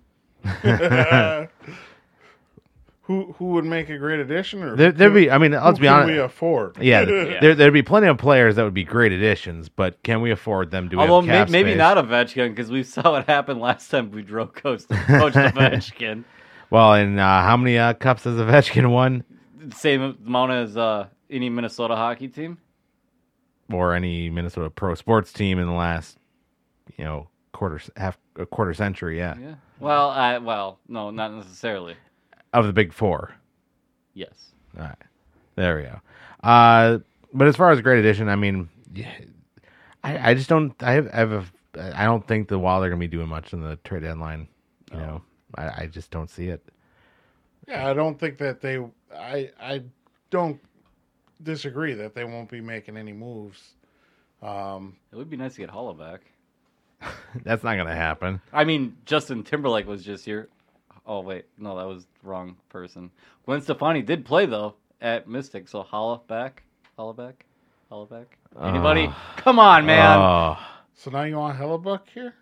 Who who would make a great addition? Or There, there'd who- be. I mean, let's who be can honest. we afford? Yeah, Yeah. There, there'd be plenty of players that would be great additions, but can we afford them? Do we Although have may, cap maybe space? not Ovechkin, because we saw what happened last time we drove coach coached Ovechkin. Well, and uh, how many uh, cups has Ovechkin won, Same amount as uh, any Minnesota hockey team. or any Minnesota pro sports team in the last, you know, quarter half a quarter century? Yeah, Yeah. Well, I well, no, not necessarily. of the big four. Yes. All right, there we go. Uh, but as far as great addition, I mean, yeah, I, I just don't. I have, I have a, I don't think the Wild are going to be doing much in the trade deadline. You know, I, I just don't see it. Yeah, I don't think that they. I I don't disagree that they won't be making any moves. Um, It would be nice to get Holla back. That's not going to happen. I mean, Justin Timberlake was just here. Oh, wait. No, that was the wrong person. Gwen Stefani did play, though, at Mystic. So Holla back. Holla back. Holla back. Anybody? Come on, man. Oh. so now you want Hellebuck here?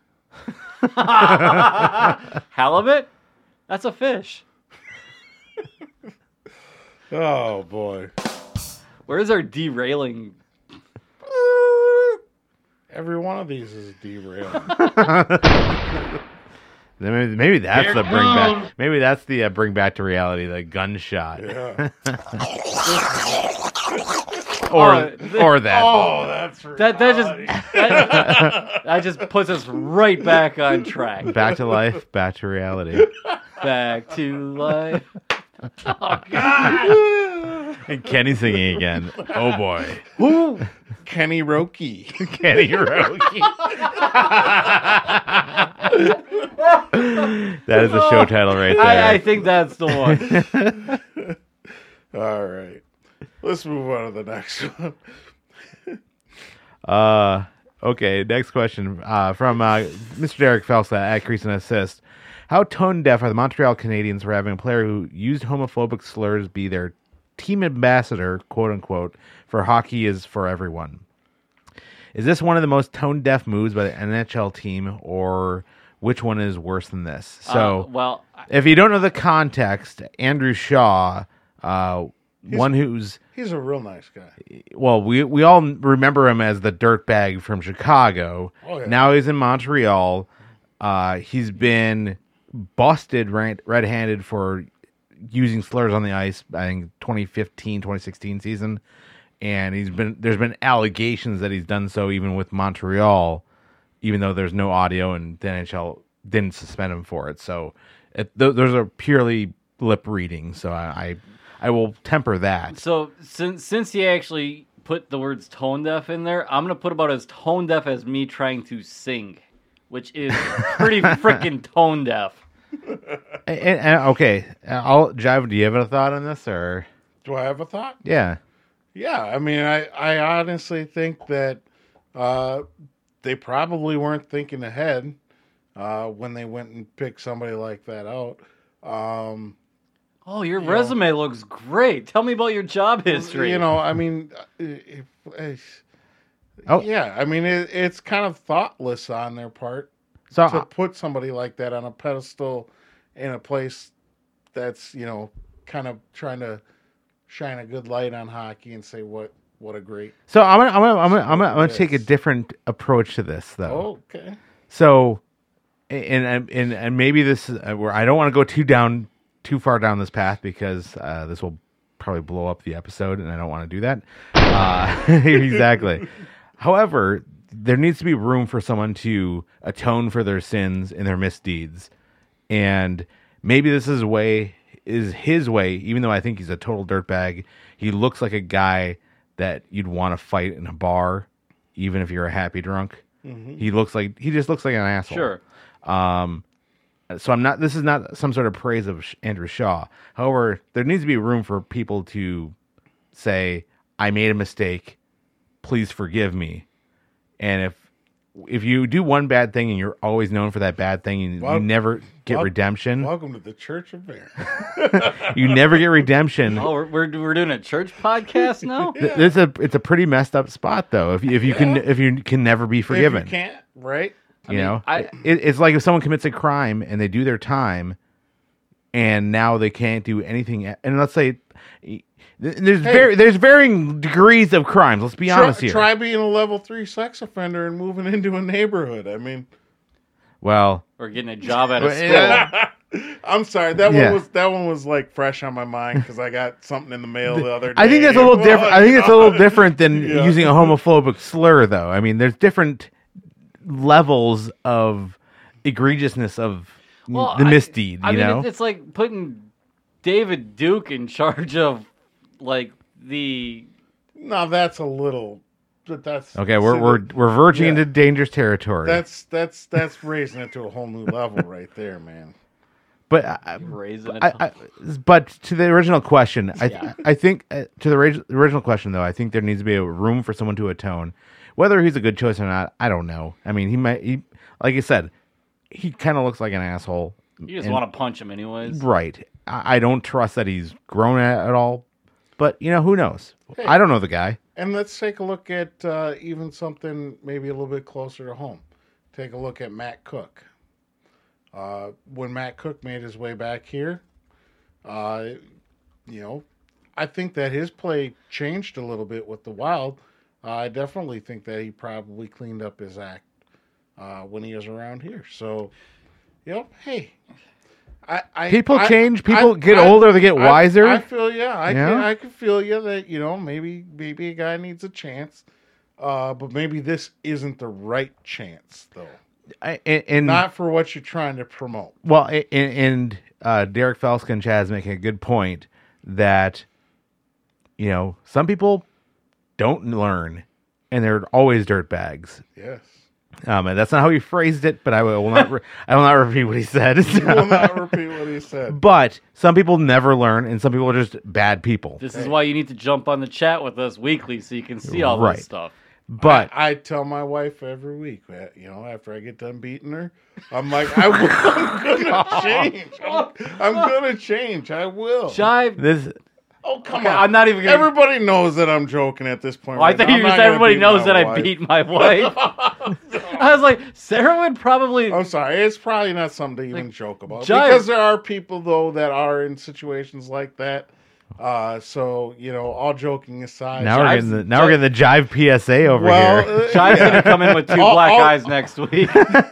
Halibut? That's a fish. Oh boy! Where's our derailing? Every one of these is derailing. Maybe, maybe that's the bring back. Maybe that's the uh, bring back to reality. The gunshot, Yeah. or Oh, the- or that. Oh, that's That that just that, that just puts us right back on track. Back to life. Back to reality. Back to life. And Kenny singing again. Oh boy, Who? Kenny Roki. Kenny Roki. That is the show title right there. I, I think that's the one. All right. Let's move on to the next one. Uh, okay, next question uh, from uh, Mister Derek Felsa at Crease and Assist. How tone deaf are the Montreal Canadiens for having a player who used homophobic slurs be their team ambassador, quote unquote, for hockey is for everyone? Is this one of the most tone deaf moves by the N H L team, or which one is worse than this? So, Uh, well, I- if you don't know the context, Andrew Shaw, uh, one who's He's a real nice guy. well, we we all remember him as the dirtbag from Chicago. Oh, yeah. Now he's in Montreal. Uh, he's been busted red, red-handed for using slurs on the ice. I think twenty fifteen, twenty sixteen season, and he's been there's been allegations that he's done so even with Montreal, even though there's no audio and the N H L didn't suspend him for it. So it, th- those are purely lip reading. So I. I I will temper that. so since since he actually put the words tone deaf in there, I'm gonna put about as tone deaf as me trying to sing, which is pretty freaking tone deaf. And, and, okay, I'll Jive. Do you have a thought on this, or Do I have a thought? yeah? Yeah, I mean, I, I honestly think that uh, they probably weren't thinking ahead uh, when they went and picked somebody like that out. Um, Oh, your You resume looks great. Tell me about your job history. You know, I mean, if, if, Oh. yeah, I mean, it, it's kind of thoughtless on their part So to put somebody like that on a pedestal in a place that's, you know, kind of trying to shine a good light on hockey and say what what a great. so I'm gonna I'm gonna I'm gonna, I'm gonna, I'm gonna Yes. take a different approach to this though. Oh, okay. So, and and and maybe this is uh, where I don't want to go too down too far down this path because uh, this will probably blow up the episode, and I don't want to do that. Uh, exactly. However, there needs to be room for someone to atone for their sins and their misdeeds, and maybe this is way is his way. Even though I think he's a total dirtbag, he looks like a guy that you'd want to fight in a bar, even if you're a happy drunk. Mm-hmm. He looks like he just looks like an asshole. Sure. Um, so I'm not. This is not some sort of praise of Sh- Andrew Shaw. However, there needs to be room for people to say, "I made a mistake. Please forgive me." And if if you do one bad thing and you're always known for that bad thing, and Wel- you never get wel- redemption, Welcome to the Church of Aaron. you never get redemption. Oh, we're, we're we're doing a church podcast now. Th- It's a it's a pretty messed up spot though. If you, if you can if you can never be forgiven, If you can't, right? you mean, know, I- it, it's like if someone commits a crime and they do their time, and now they can't do anything. And let's say th- there's very there's varying degrees of crimes. Let's be Try, honest here. try being a level three sex offender and moving into a neighborhood. I mean, Well, Or getting a job at a Well, school. yeah. I'm sorry. That Yeah. one was that one was like fresh on my mind because I got something in the mail the other day. I think that's a little different. I think it's a little different than Yeah. using a homophobic slur, though. I mean, there's different levels of egregiousness of Well, the I- misdeed. I you mean, know, it's, it's like putting David Duke in charge of like the. No, that's a little. But that's okay. We're see, we're we're verging yeah. into dangerous territory. That's that's that's raising it to a whole new level right there, man. but I, Raising it. I, I, but to the original question, I Yeah. I think uh, to the ori- original question though, I think there needs to be a room for someone to atone. Whether he's a good choice or not, I don't know. I mean, he might. He, like I said, he kind of looks like an asshole. You just And- want to punch him anyways. Right. I, I don't trust that he's grown at, at all. But you know, who knows? Hey. I don't know the guy. And let's take a look at uh, even something maybe a little bit closer to home. Take a look at Matt Cook. Uh, when Matt Cook made his way back here, uh, you know, I think that his play changed a little bit with the Wild. Uh, I definitely think that he probably cleaned up his act uh, when he was around here. So, you know, hey. I, I, People I- change. People I- get I- older. They get I- wiser. I, feel yeah. I Yeah. can I can feel you that you know maybe maybe a guy needs a chance, uh, but maybe this isn't the right chance though. I, and, and Not for what you're trying to promote. well, and, and uh, Derek Felska and Chaz making a good point that you know some people don't learn, and they're always dirtbags. Yes, Um, and that's not how he phrased it, but I will not. Re- I will not repeat what he said. you will not repeat what he said. But some people never learn, and some people are just bad people. This is why you need to jump on the chat with us weekly so you can see all Right. this stuff. But I, I tell my wife every week, that, you know, after I get done beating her, I'm like, I will, I'm gonna change. I'm, I'm gonna change. I will. Jive. this Oh come Okay, on! I'm not even gonna- Everybody knows that I'm joking at this point. Oh, I right thought now. you I'm just not gonna everybody beat knows my that I wife. beat my wife. I was like, Sarah would probably. I'm sorry. It's probably not something to even Like, joke about Jive- because there are people though that are in situations like that. Uh, so you know, all joking aside, now we're Jive's- getting the now we're getting the jive P S A over well, here. uh, Jive's yeah. gonna come in with two All- black all- eyes next week.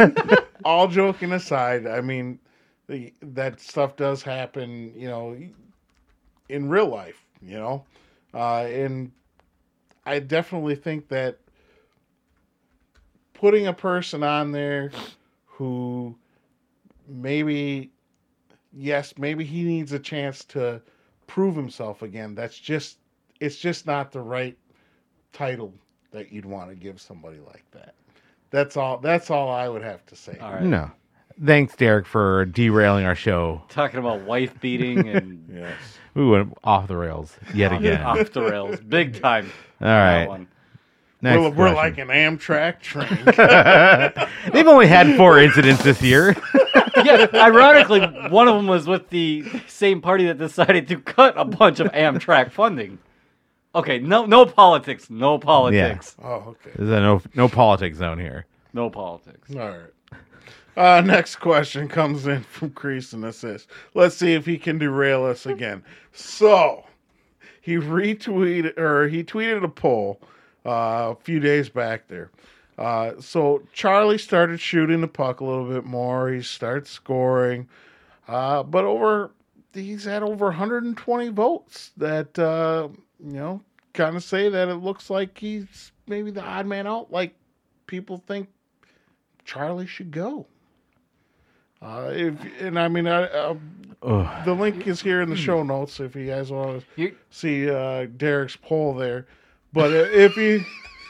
all joking aside, I mean, the, that stuff does happen. You know, in real life. You know, uh, and I definitely think that putting a person on there who maybe, yes, maybe he needs a chance to prove himself again. That's just, it's just not the right title that you'd want to give somebody like that. That's all. That's all I would have to say. All right. No, thanks, Derek, for derailing our show. Talking about wife beating and Yes. We went off the rails yet again. All off the rails, big time. right, That one. next We're, we're question. like an Amtrak train. They've only had four incidents this year. Yeah, ironically, one of them was with the same party that decided to cut a bunch of Amtrak funding. Okay, no, no politics, no politics, Oh, okay. There's a no no politics zone here. no politics. All right. Uh, next question comes in from Creason that says, let's see if he can derail us again. So, he retweeted, or he tweeted a poll uh, a few days back there. Uh, so, Charlie started shooting the puck a little bit more. He started scoring. Uh, but over, he's had over one hundred twenty votes that, uh, you know, kind of say that it looks like he's maybe the odd man out. Like, people think Charlie should go. Uh, if and I mean, I, uh, the link is here in the show notes if you guys want to You- see uh, Derek's poll there. But uh, if you,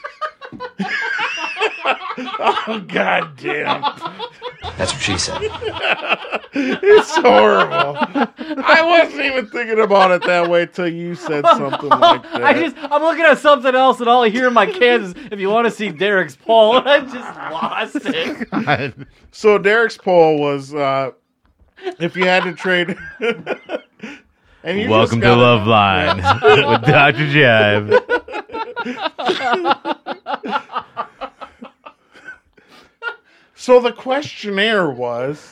oh god damn, That's what she said. it's horrible. I wasn't even thinking about it that way till you said something like that. I just, I'm looking at something else, and all I hear in my cans is, if you want to see Derek's poll, and I just lost it. So Derek's poll was, uh, if you had to trade. And you Welcome just to gotta- Love Line with Doctor Jive. So the questionnaire was,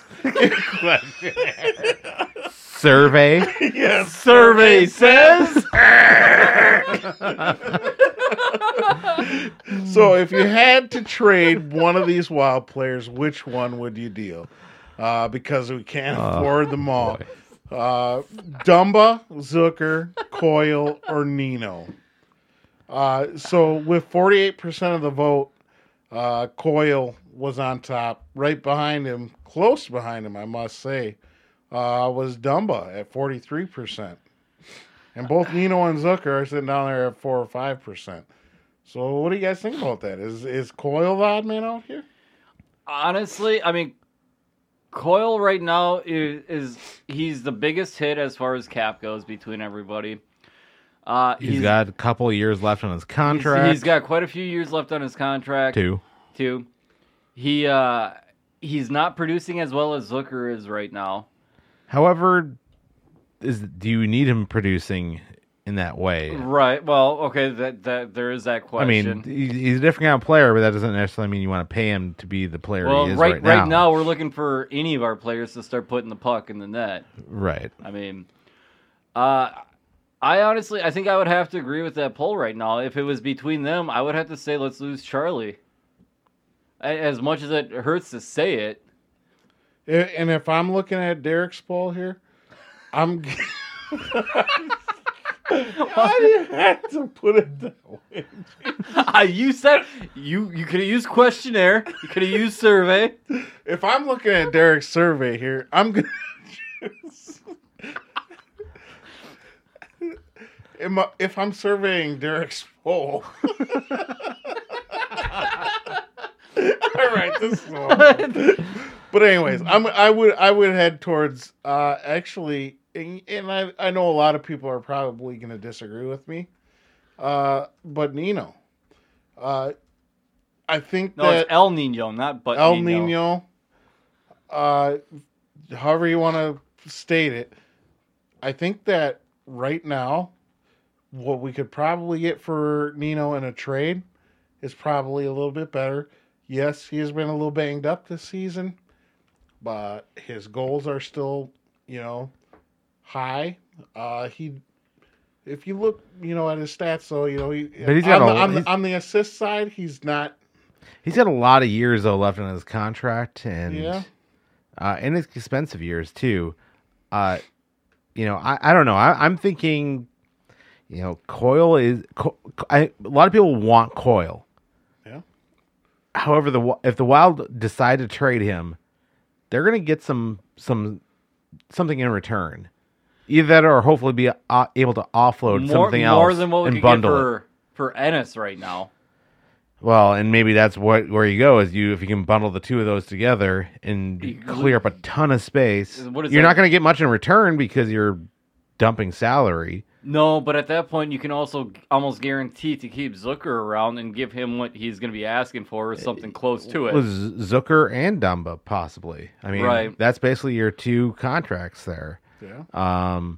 Survey. yes, Survey says. so if you had to trade one of these Wild players, which one would you deal? Uh, because we can't afford them all. Uh, Dumba, Zucker, Coyle, or Nino. Uh, so with forty-eight percent of the vote, uh, Coyle was on top. Right behind him, close behind him, I must say, uh, was Dumba at forty-three percent. And both Nino and Zucker are sitting down there at four or five percent. So what do you guys think about that? Is is Coyle the odd man out here? Honestly, I mean, Coyle right now is, is he's the biggest hit as far as cap goes between everybody. Uh, he's got a couple of years left on his contract. He's, he's got quite a few years left on his contract. two. Two. He uh, he's not producing as well as Zucker is right now. However, is do you need him producing in that way? Right. Well, okay. That that there is that I question. mean, he- he's a different kind of player, but that doesn't necessarily mean you want to pay him to be the player well, he is right right, now. right now we're looking for any of our players to start putting the puck in the net. Right. I mean, uh, I honestly, I think I would have to agree with that poll right now. If it was between them, I would have to say let's lose Charlie. A- As much as it hurts to say it, A- And if I'm looking at Derek's poll here, I'm. Why do you have to put it that way? uh, you said you you could have used questionnaire, you could have used survey. If I'm looking at Derek's survey here, I'm gonna choose. Am I- If I'm surveying Derek's poll. All right, this is horrible. But anyways, I'm I would I would head towards uh actually, and, and I I know a lot of people are probably going to disagree with me, uh, but Nino, uh, I think No, that it's El Nino, not but El Nino. Nino, uh, however you want to state it, I think that right now, what we could probably get for Nino in a trade is probably a little bit better. Yes, he has been a little banged up this season, but his goals are still, you know, high. Uh, he, if you look, you know, at his stats, though, you know, he, But he's got on, a- the, on, he's- the, on the assist side, he's not. He's got a lot of years though left on his contract, and Yeah. uh, and it's expensive years too. Uh, you know, I, I don't know. I, I'm thinking, you know, Coyle is. Co- I, a lot of people want Coyle. Yeah. However, the Wi- if the Wild decide to trade him, they're going to get some some something in return. Either that, or hopefully be uh, able to offload more, something more else than what we and could bundle get it. for for Ennis right now. Well, and maybe that's what where you go is you if you can bundle the two of those together and You- clear up a ton of space. What is You're that? not going to get much in return because you're dumping salary. No, but at that point, you can also almost guarantee to keep Zucker around and give him what he's going to be asking for or something close to it. Was Zucker and Dumba possibly? I mean, Right. that's basically your two contracts there. Yeah. Um,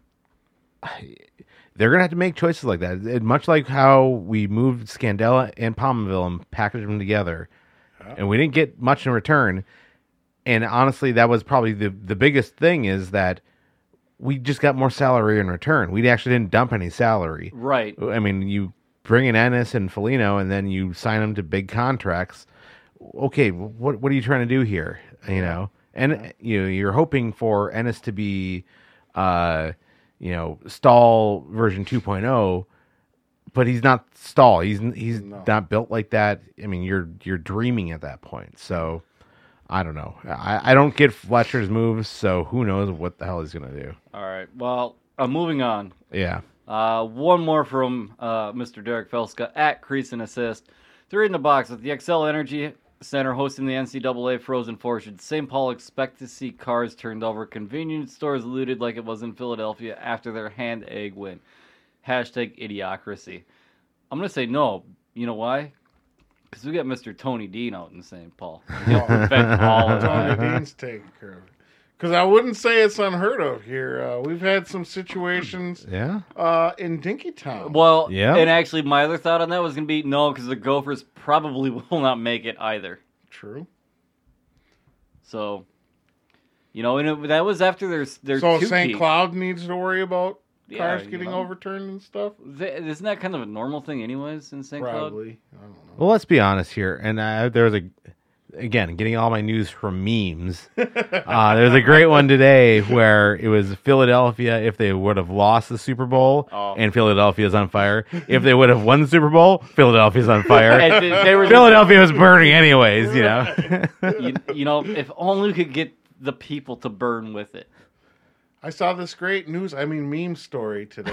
they're gonna have to make choices like that. It, much like how we moved Scandella and Palmville and packaged them together, Yeah. and we didn't get much in return. And honestly, that was probably the the biggest thing is that we just got more salary in return. We actually didn't dump any salary. Right. I mean, you bring in Ennis and Felino, and then you sign them to big contracts. Okay, what what are you trying to do here? You know, and you know, you're hoping for Ennis to be, uh, you know, Stahl version two point oh, but he's not Stahl. He's he's No. not built like that. I mean, you're you're dreaming at that point. So I don't know. I, I don't get Fletcher's moves, so who knows what the hell he's gonna do. All right. Well, uh, moving on. Yeah. Uh, one more from uh, Mister Derek Felska at Crease and Assist. Three in the box with the Xcel Energy Center hosting the N C double A Frozen Four. Should Saint Paul expect to see cars turned over, convenience stores looted like it was in Philadelphia after their hand egg win? Hashtag idiocracy. I'm going to say no. You know why? Because we got Mister Tony Dean out in Saint Paul. He'll prevent all of Tony that. Dean's taking care of it. Because I wouldn't say it's unheard of here. Uh, we've had some situations Yeah. uh, in Dinkytown. Well, Yeah. and actually my other thought on that was going to be no, because the Gophers probably will not make it either. True. So, you know, and it, that was after their their So two Saint peak. Cloud needs to worry about Yeah, cars you getting know. overturned and stuff? Th- Isn't that kind of a normal thing, anyways, in Saint Cloud? Probably. I don't know. Well, let's be honest here. And uh, there's a, again, getting all my news from memes. Uh, there's a great one today where it was Philadelphia if they would have lost the Super Bowl Oh. and Philadelphia's on fire. If they would have won the Super Bowl, Philadelphia's on fire. And th- they were just- Philadelphia was burning anyways, you know. you, you know, if only we could get the people to burn with it. I saw this great news, I mean, meme story today.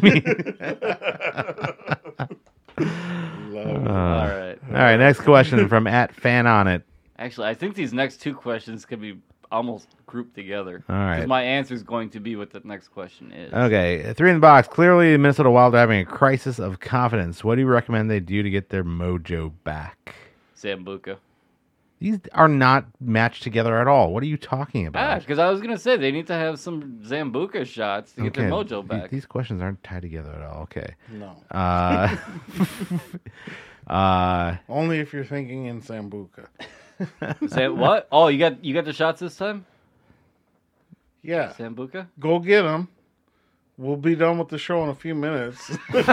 Love it. All right. All right, next question from at fan on it. Actually, I think these next two questions could be almost grouped together. All right. Because my answer is going to be what the next question is. Okay, three in the box. Clearly, the Minnesota Wild are having a crisis of confidence. What do you recommend they do to get their mojo back? Sambuca. These are not matched together at all. What are you talking Ah, about? because I was going to say they need to have some Zambuca shots to get their mojo th- back. These questions aren't tied together at all. Okay. No. Uh, uh, Only if you're thinking in Sambuca. Say what? Oh, you got you got the shots this time? Yeah. Sambuca? Go get them. We'll be done with the show in a few minutes.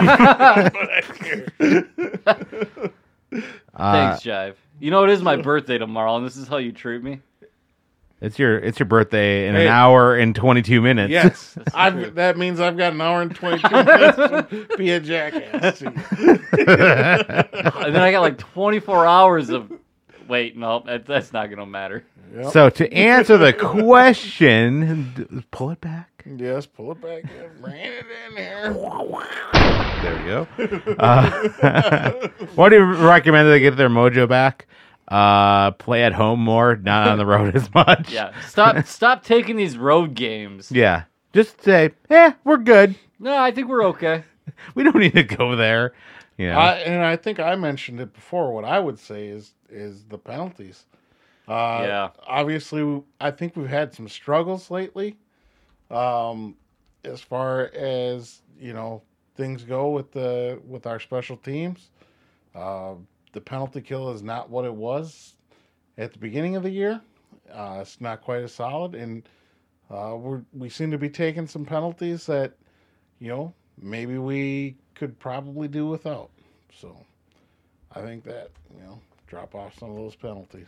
uh, Thanks, Jive. You know, it is my birthday tomorrow, and this is how you treat me. it's your it's your birthday in Hey. an hour and twenty-two minutes. Yes. true. I've, that means I've got an hour and twenty-two minutes to be a jackass. to you. And then I got like twenty-four hours of... Wait, no, that, that's not going to matter. Yep. So to answer the question, d- pull it back. Yes, pull it back. in. Bring it in here. There you go. Uh, what do you recommend they get their mojo back? Uh, play at home more, not on the road as much. Yeah, stop stop taking these road games. Yeah. Just say, eh, we're good. No, I think we're okay. We don't need to go there. You know? I, and I think I mentioned it before. What I would say is is the penalties. Uh, Yeah. Obviously, I think we've had some struggles lately, um, as far as you know things go with the with our special teams. Uh, the penalty kill is not what it was at the beginning of the year. Uh, it's not quite as solid, and uh, we we seem to be taking some penalties that you know maybe we could probably do without. So I think that you know drop off some of those penalties.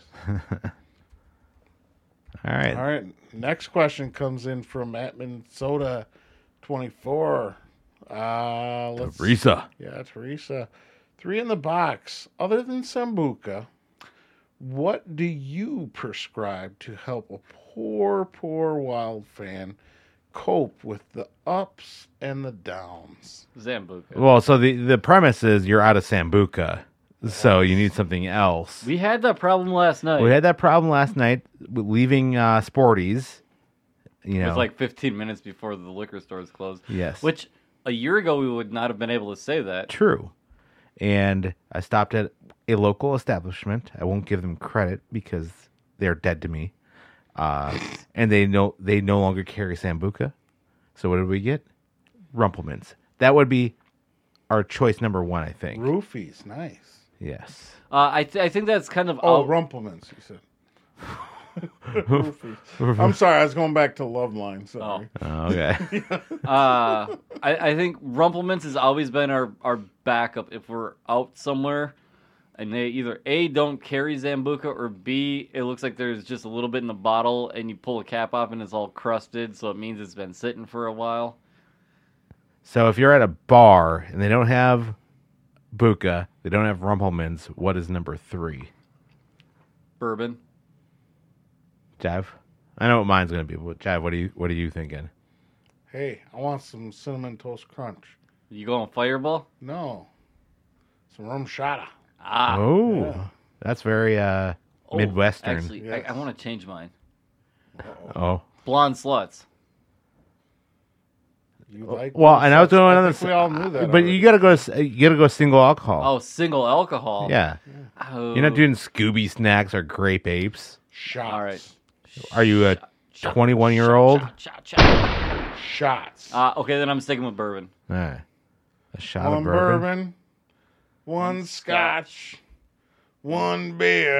All right. All right. Next question comes in from at Minnesota twenty-four. Uh, let's, Teresa. Yeah, Teresa. Three in the box. Other than Sambuca, what do you prescribe to help a poor, poor Wild fan cope with the ups and the downs? Zambuca. Well, so the, the premise is you're out of Sambuca, so you need something else. We had that problem last night. We had that problem last night with leaving uh, Sporties. You It know, was like fifteen minutes before the liquor stores closed. yes. Which, a year ago we would not have been able to say that. True. And I stopped at a local establishment. I won't give them credit because they're dead to me. Uh, and they no they no longer carry Sambuca. So what did we get? Rumplemans. That would be our choice number one, I think. Roofies, nice. Yes. Uh, I th- I think that's kind of Oh, out- Rumplemans, you said. Roofies. I'm sorry, I was going back to Love Line. Sorry. Oh, okay. Uh, I, I think Rumplemans has always been our, our backup if we're out somewhere and they either A, don't carry Zambuca, or B, it looks like there's just a little bit in the bottle and you pull the cap off and it's all crusted, so it means it's been sitting for a while. So if you're at a bar and they don't have Buca, they don't have Rumplemans, what is number three? Bourbon. Jive? I know what mine's going to be, but Jive, what are you, what are you thinking? Hey, I want some Cinnamon Toast Crunch. You going Fireball? No. Some rum shada. Ah. Oh, yeah. that's very uh, Oh, Midwestern. Actually, Yes. I, I want to change mine. Oh. Blonde Sluts. You like Well, those and I was such- doing I another. think we all knew that. But already. you gotta go. to- You gotta go single alcohol. Oh, single alcohol. Yeah. Oh. You're not doing Scooby snacks or grape apes. shots. All right. Are you a Shot, twenty-one year shot, old? shot, shot, shot. Shots. Uh, okay, then I'm sticking with bourbon. All right. A shot one of bourbon. bourbon, one scotch, one beer.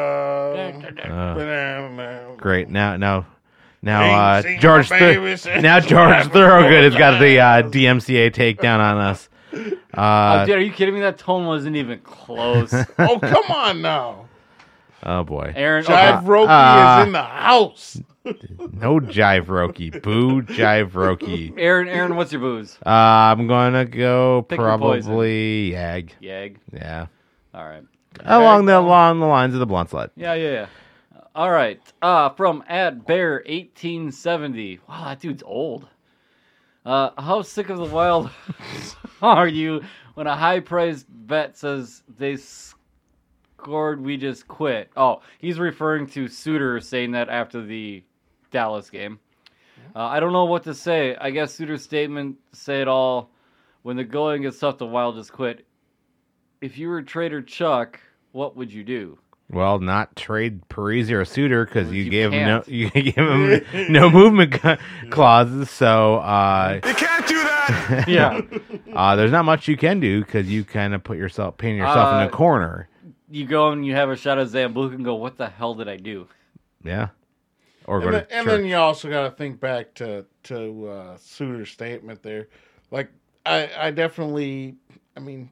Uh, great. Now, now, now, Ain't uh, seen George. my Thor- baby since now George Thorogood has got the uh, D M C A takedown on us. oh, Uh, dude, are you kidding me? That tone wasn't even close. Oh, come on now. oh boy. Aaron, Jive okay. Roki uh, is in the house. No Jive Roki. Boo Jive Roki. Aaron, Aaron, what's your booze? Uh, I'm gonna go Pick your poison. probably Yag. Yag. Yeah. All right. Along the along the lines of the blunt slut. Yeah, yeah, yeah. All right. Uh, from at Bear eighteen seventy. Wow, that dude's old. Uh, how sick of the wild are you when a high-priced vet says they scored, we just quit? Oh, he's referring to Suter saying that after the Dallas game. Uh, I don't know what to say. I guess Suter's statement say it all. When the going gets tough, the wild just quit. If you were Trader Chuck, what would you do? Well, not trade Parisi or Suter because you, You gave him no can't. you gave him no movement ca- clauses. So uh, You can't do that. Yeah. uh, there's not much you can do because you kind of put yourself painting yourself in Uh, a corner. You go and you have a shot of Zambuca and go, what the hell did I do? Yeah. Or go And, to then, and church. then you also got to think back to to uh, Suter's statement there. Like, I, I definitely, I mean,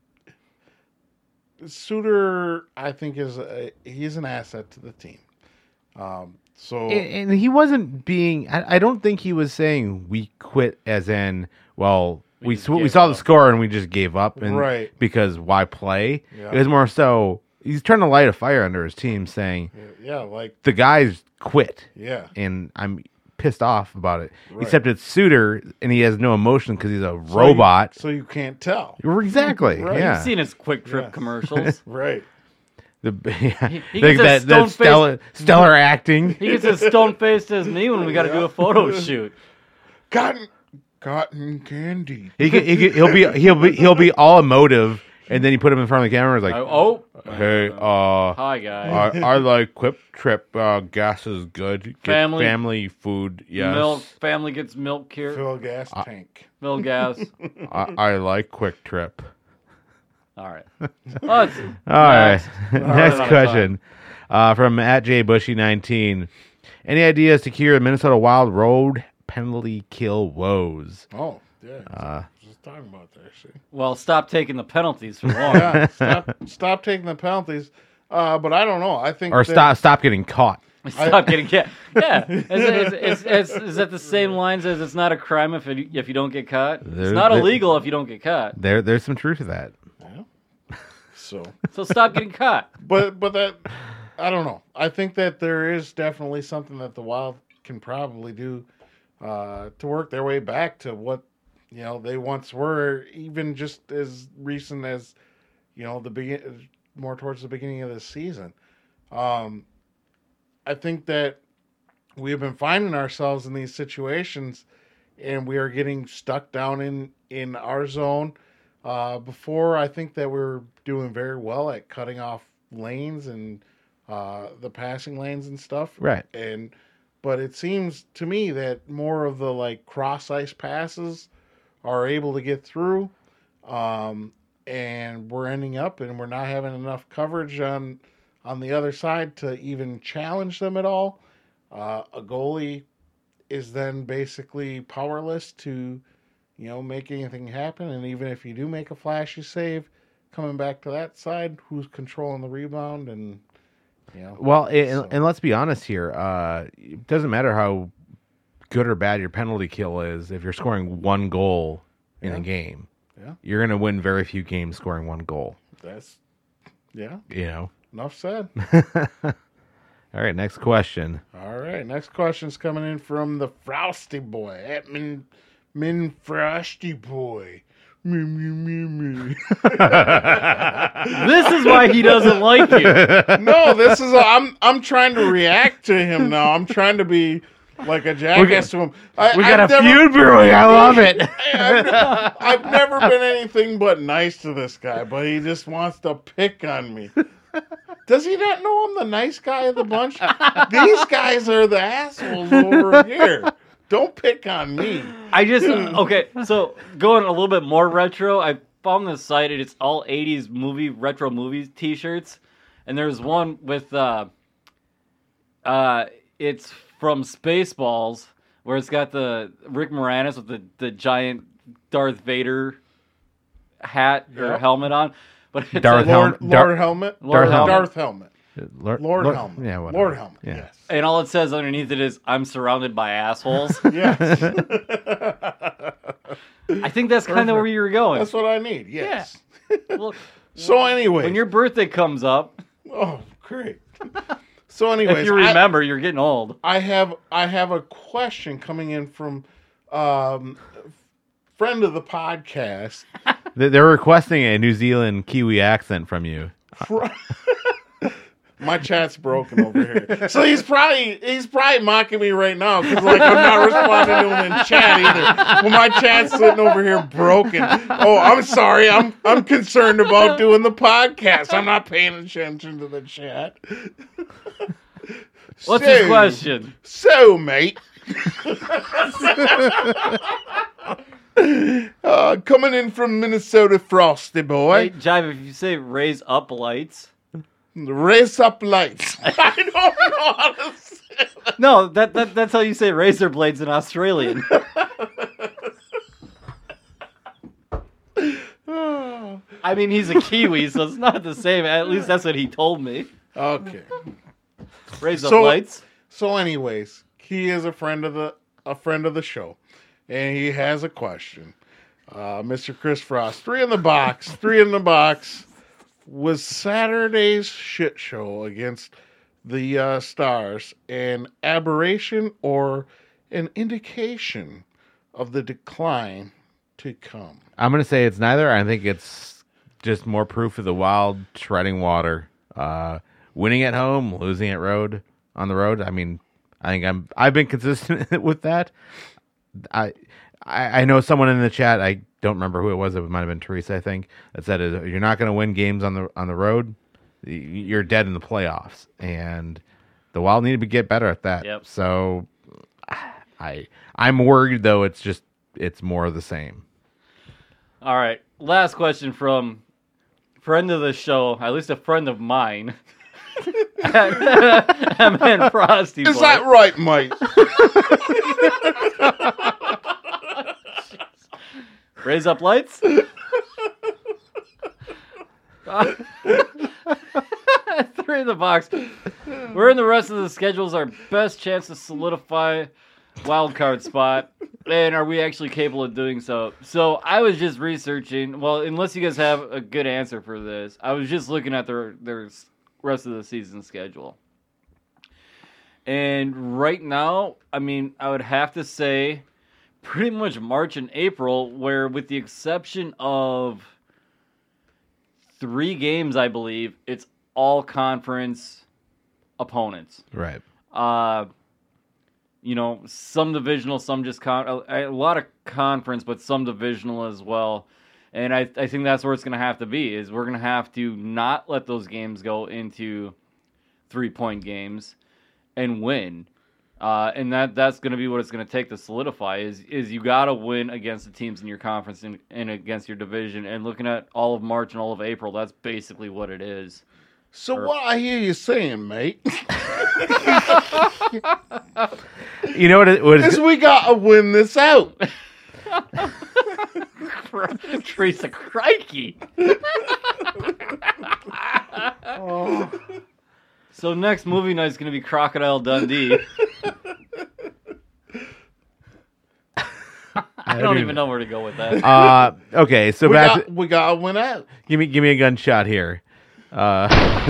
Suter, I think is a, he's an asset to the team. Um, so and, and he wasn't being. I, I don't think he was saying we quit as in well. We We just sw- we gave saw the up. score and we just gave up, and Right. because why play? Yeah. It was more so he's trying to light a fire under his team, saying yeah, like the guys quit, yeah, and I'm pissed off about it. Right. Except it's Suter, and he has no emotion because he's a So robot. you, so you can't tell. Exactly. Right. Yeah. You've seen his Quick Trip Yeah. commercials. Right. The yeah. He- he like gets a that, that stone-faced- stellar stellar acting. He gets as stone faced as me when we got to do a photo shoot. Cotton, cotton candy. He could, he could, he'll be he'll be he'll be all emotive, and then you put him in front of the camera. It's like, Oh, hey, uh, hi guys. I, I like Quip Trip. Uh, gas is good. Get Family- family food. Yes, Milk. Family gets milk here. Fill a gas Uh, tank. Milk gas. I, I like Quick Trip. All right. Oh, it's, All right, next. next All right, question uh, from at J Bushy nineteen. Any ideas to cure the Minnesota Wild road penalty kill woes? Oh, yeah. Uh, just talking about that shit. Well, stop taking the penalties for one. Yeah, stop, stop taking the penalties. Uh, but I don't know. I think or that- stop stop getting caught. Stop getting yeah yeah. Is, is, is, is, is that the same lines as it's not a crime if it, if you don't get caught? There- It's not there- illegal if you don't get caught. There there's some truth to that. So, So stop getting caught. but but that I don't know. I think that there is definitely something that the Wild can probably do uh, to work their way back to what you know they once were, even just as recent as you know the begin more towards the beginning of this season. Um, I think that we have been finding ourselves in these situations, and we are getting stuck down in, in our zone. Uh, before, I think that we we're doing very well at cutting off lanes and uh, the passing lanes and stuff. Right. And but it seems to me that more of the like cross ice passes are able to get through, um, and we're ending up and we're not having enough coverage on on the other side to even challenge them at all. Uh, a goalie is then basically powerless to, you know, make anything happen. And even if you do make a flashy save, coming back to that side, who's controlling the rebound and, you know. Well, and, so. and let's be honest here. Uh, it doesn't matter how good or bad your penalty kill is. If you're scoring one goal in Yeah. a game, Yeah. you're going to win very few games scoring one goal. That's, yeah, You know. enough said. All right, next question. All right, next question's coming in from the Frosty Boy. At Min, Min Frosty Boy. Me, me, me, me. This is why he doesn't like you. No, this is, a, I'm I'm trying to react to him now. I'm trying to be like a jackass to him. I, We got I've a never, feud brewing. I love it. I've, I've never been anything but nice to this guy, but he just wants to pick on me. Does he not know I'm the nice guy of the bunch? These guys are the assholes over here. Don't pick on me. I just okay. So going a little bit more retro, I found this site. And it's all eighties movie retro movies T-shirts, and there's one with uh, uh, it's from Spaceballs, where it's got the Rick Moranis with the, the giant Darth Vader hat or Yep. helmet on, but it's Darth a- Hel- Lord, Helm- Lord Dar- Helmet? Lord Helmet. Darth Helmet. Lord, Lord, Lord- Helmet. Yeah, whatever. Lord Helmet, Yeah. yes. and all it says underneath it is "I'm surrounded by assholes." Yes. I think that's kind of where you were going. That's what I need, yes. Well, So anyway. when your birthday comes up, Oh, great. So anyways, if you I- remember, you're getting old. I have I have a question coming in from um friend of the podcast. They- They're requesting a New Zealand Kiwi accent from you. Fr- My chat's broken over here, so he's probably he's probably mocking me right now because like I'm not responding to him in chat either. Well, my chat's sitting over here broken. Oh, I'm sorry. I'm I'm concerned about doing the podcast. I'm not paying attention to the chat. What's So- his question? So, mate. uh, coming in from Minnesota, Frosty Hey, Boy. Jive, if you say raise up lights. Raise up lights. I don't know how to say that. No, that, that that's how you say razor blades in Australian. I mean, he's a Kiwi, so it's not the same. At least that's what he told me. Okay. Raise up So- lights. So, anyways, he is a friend of the a friend of the show, and he has a question. Uh, Mister Chris Frost, three in the box, three in the box. Was Saturday's shit show against the uh, Stars an aberration or an indication of the decline to come? I'm going to say it's neither. I think it's just more proof of the Wild treading water. Uh, winning at home, losing at road on the road. I mean, I think I'm I've been consistent with that. I, I I know someone in the chat. I don't remember who it was. It might have been Teresa, I think, that said if you're not going to win games on the on the road, you're dead in the playoffs. And the Wild need to get better at that. Yep. So I I'm worried though. It's just it's more of the same. All right. Last question from friend of the show, at least a friend of mine. M N Frosty. Is Boy. that right, Mike? Raise up lights? Three in the box. We're in the rest of the schedules. Our best chance to solidify wild card spot. And are we actually capable of doing so? So I was just researching. Well, unless you guys have a good answer for this, I was just looking at their their rest of the season schedule. And right now, I mean, I would have to say pretty much March and April, where with the exception of three games, I believe, it's all conference opponents. Right. Uh, you know, some divisional, some just con- a, a lot of conference, but some divisional as well. And I, I think that's where it's going to have to be, is we're going to have to not let those games go into three-point games and win. Uh, and that that's going to be what it's going to take to solidify, is is you got to win against the teams in your conference and, and against your division. And looking at all of March and all of April, that's basically what it is. So Or- what I hear you saying, mate, You know what? It, what is it's, we got to win this out. Teresa Crikey. Oh. So next movie night is going to be Crocodile Dundee. I don't even know where to go with that. uh, okay, so we, back. got, To, we got to win out. give me give me a gunshot here. Uh,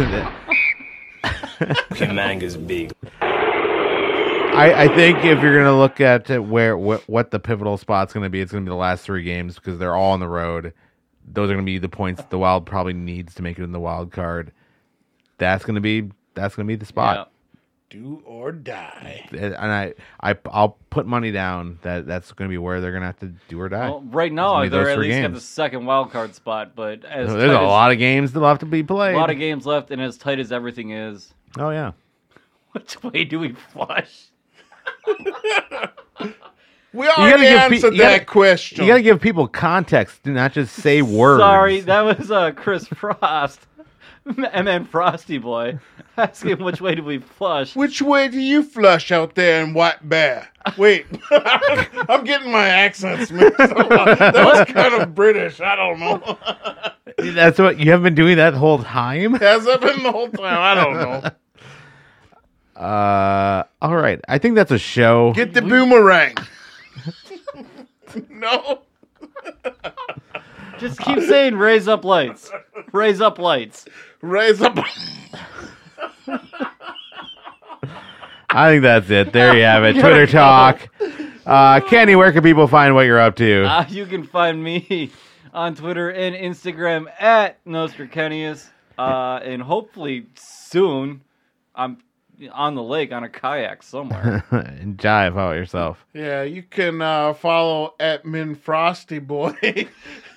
Humanga's big. I, I think if you're gonna look at uh, where what, what the pivotal spot's gonna be, it's gonna be the last three games because they're all on the road. Those are gonna be the points the Wild probably needs to make it in the wild card. That's gonna be that's gonna be the spot. Do or die. And I, I I'll put money down that that's gonna be where they're gonna have to do or die. Well, right It's now, gonna be they're those at three least got games. the second wild card spot, but as There's a tight as- lot of games that have to be played. a lot of games left, and as tight as everything is, Oh yeah. which way do we flush? We already give pe- answered you gotta- that question. You got to give people context, do not just say words. Sorry, that was uh, Chris Frost, and then Frosty Boy, asking which way do we flush. Which way do you flush out there in White Bear? Wait, I'm getting my accents mixed up. That was kind of British. I don't know. That's what you haven't been doing that whole time. Has that been the whole time? I don't know. Uh, all right. I think that's a show. Get the boomerang. No. Just keep saying raise up lights. Raise up lights. Raise up. I think that's it. There you have it. Twitter talk. Uh, Kenny, where can people find what you're up to? Uh, you can find me on Twitter and Instagram at Nostracenius. Uh, and hopefully soon I'm on the lake on a kayak somewhere. And jive, how about yourself? Yeah, you can uh, follow at Min Frosty Boy.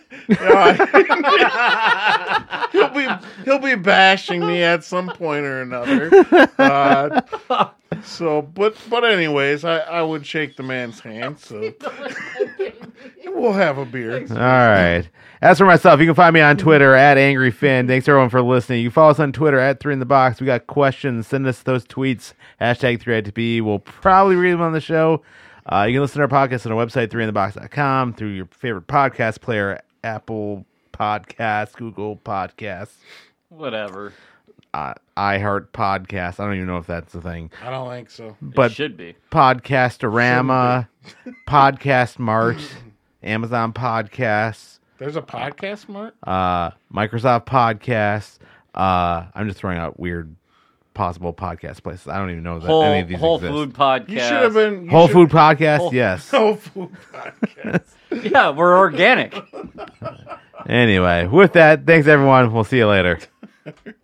Uh, he'll be he'll be bashing me at some point or another. Uh, so, but but anyways, I, I would shake the man's hand. So we'll have a beer. All right. As for myself, you can find me on Twitter at Angry Finn. Thanks everyone for listening. You can follow us on Twitter at Three in the Box. We got questions. Send us those tweets. Hashtag three I T P. We'll probably read them on the show. Uh, you can listen to our podcast on our website, three in the box dot com, through your favorite podcast player, Apple Podcasts, Google Podcasts, Whatever. uh, iHeart Podcasts. I don't even know if that's a thing. I don't think so. But It should be. Podcastorama, Podcast Mart, Amazon Podcasts, There's a podcast, Mark. uh, Microsoft Podcasts. Uh, I'm just throwing out weird possible podcast places. I don't even know that Whole, any of these Whole exist. Food Podcast. You should have been you Whole should- Food Podcast, Whole- yes. Whole Food podcast. Yeah, we're organic. Anyway, with that, thanks everyone. We'll see you later.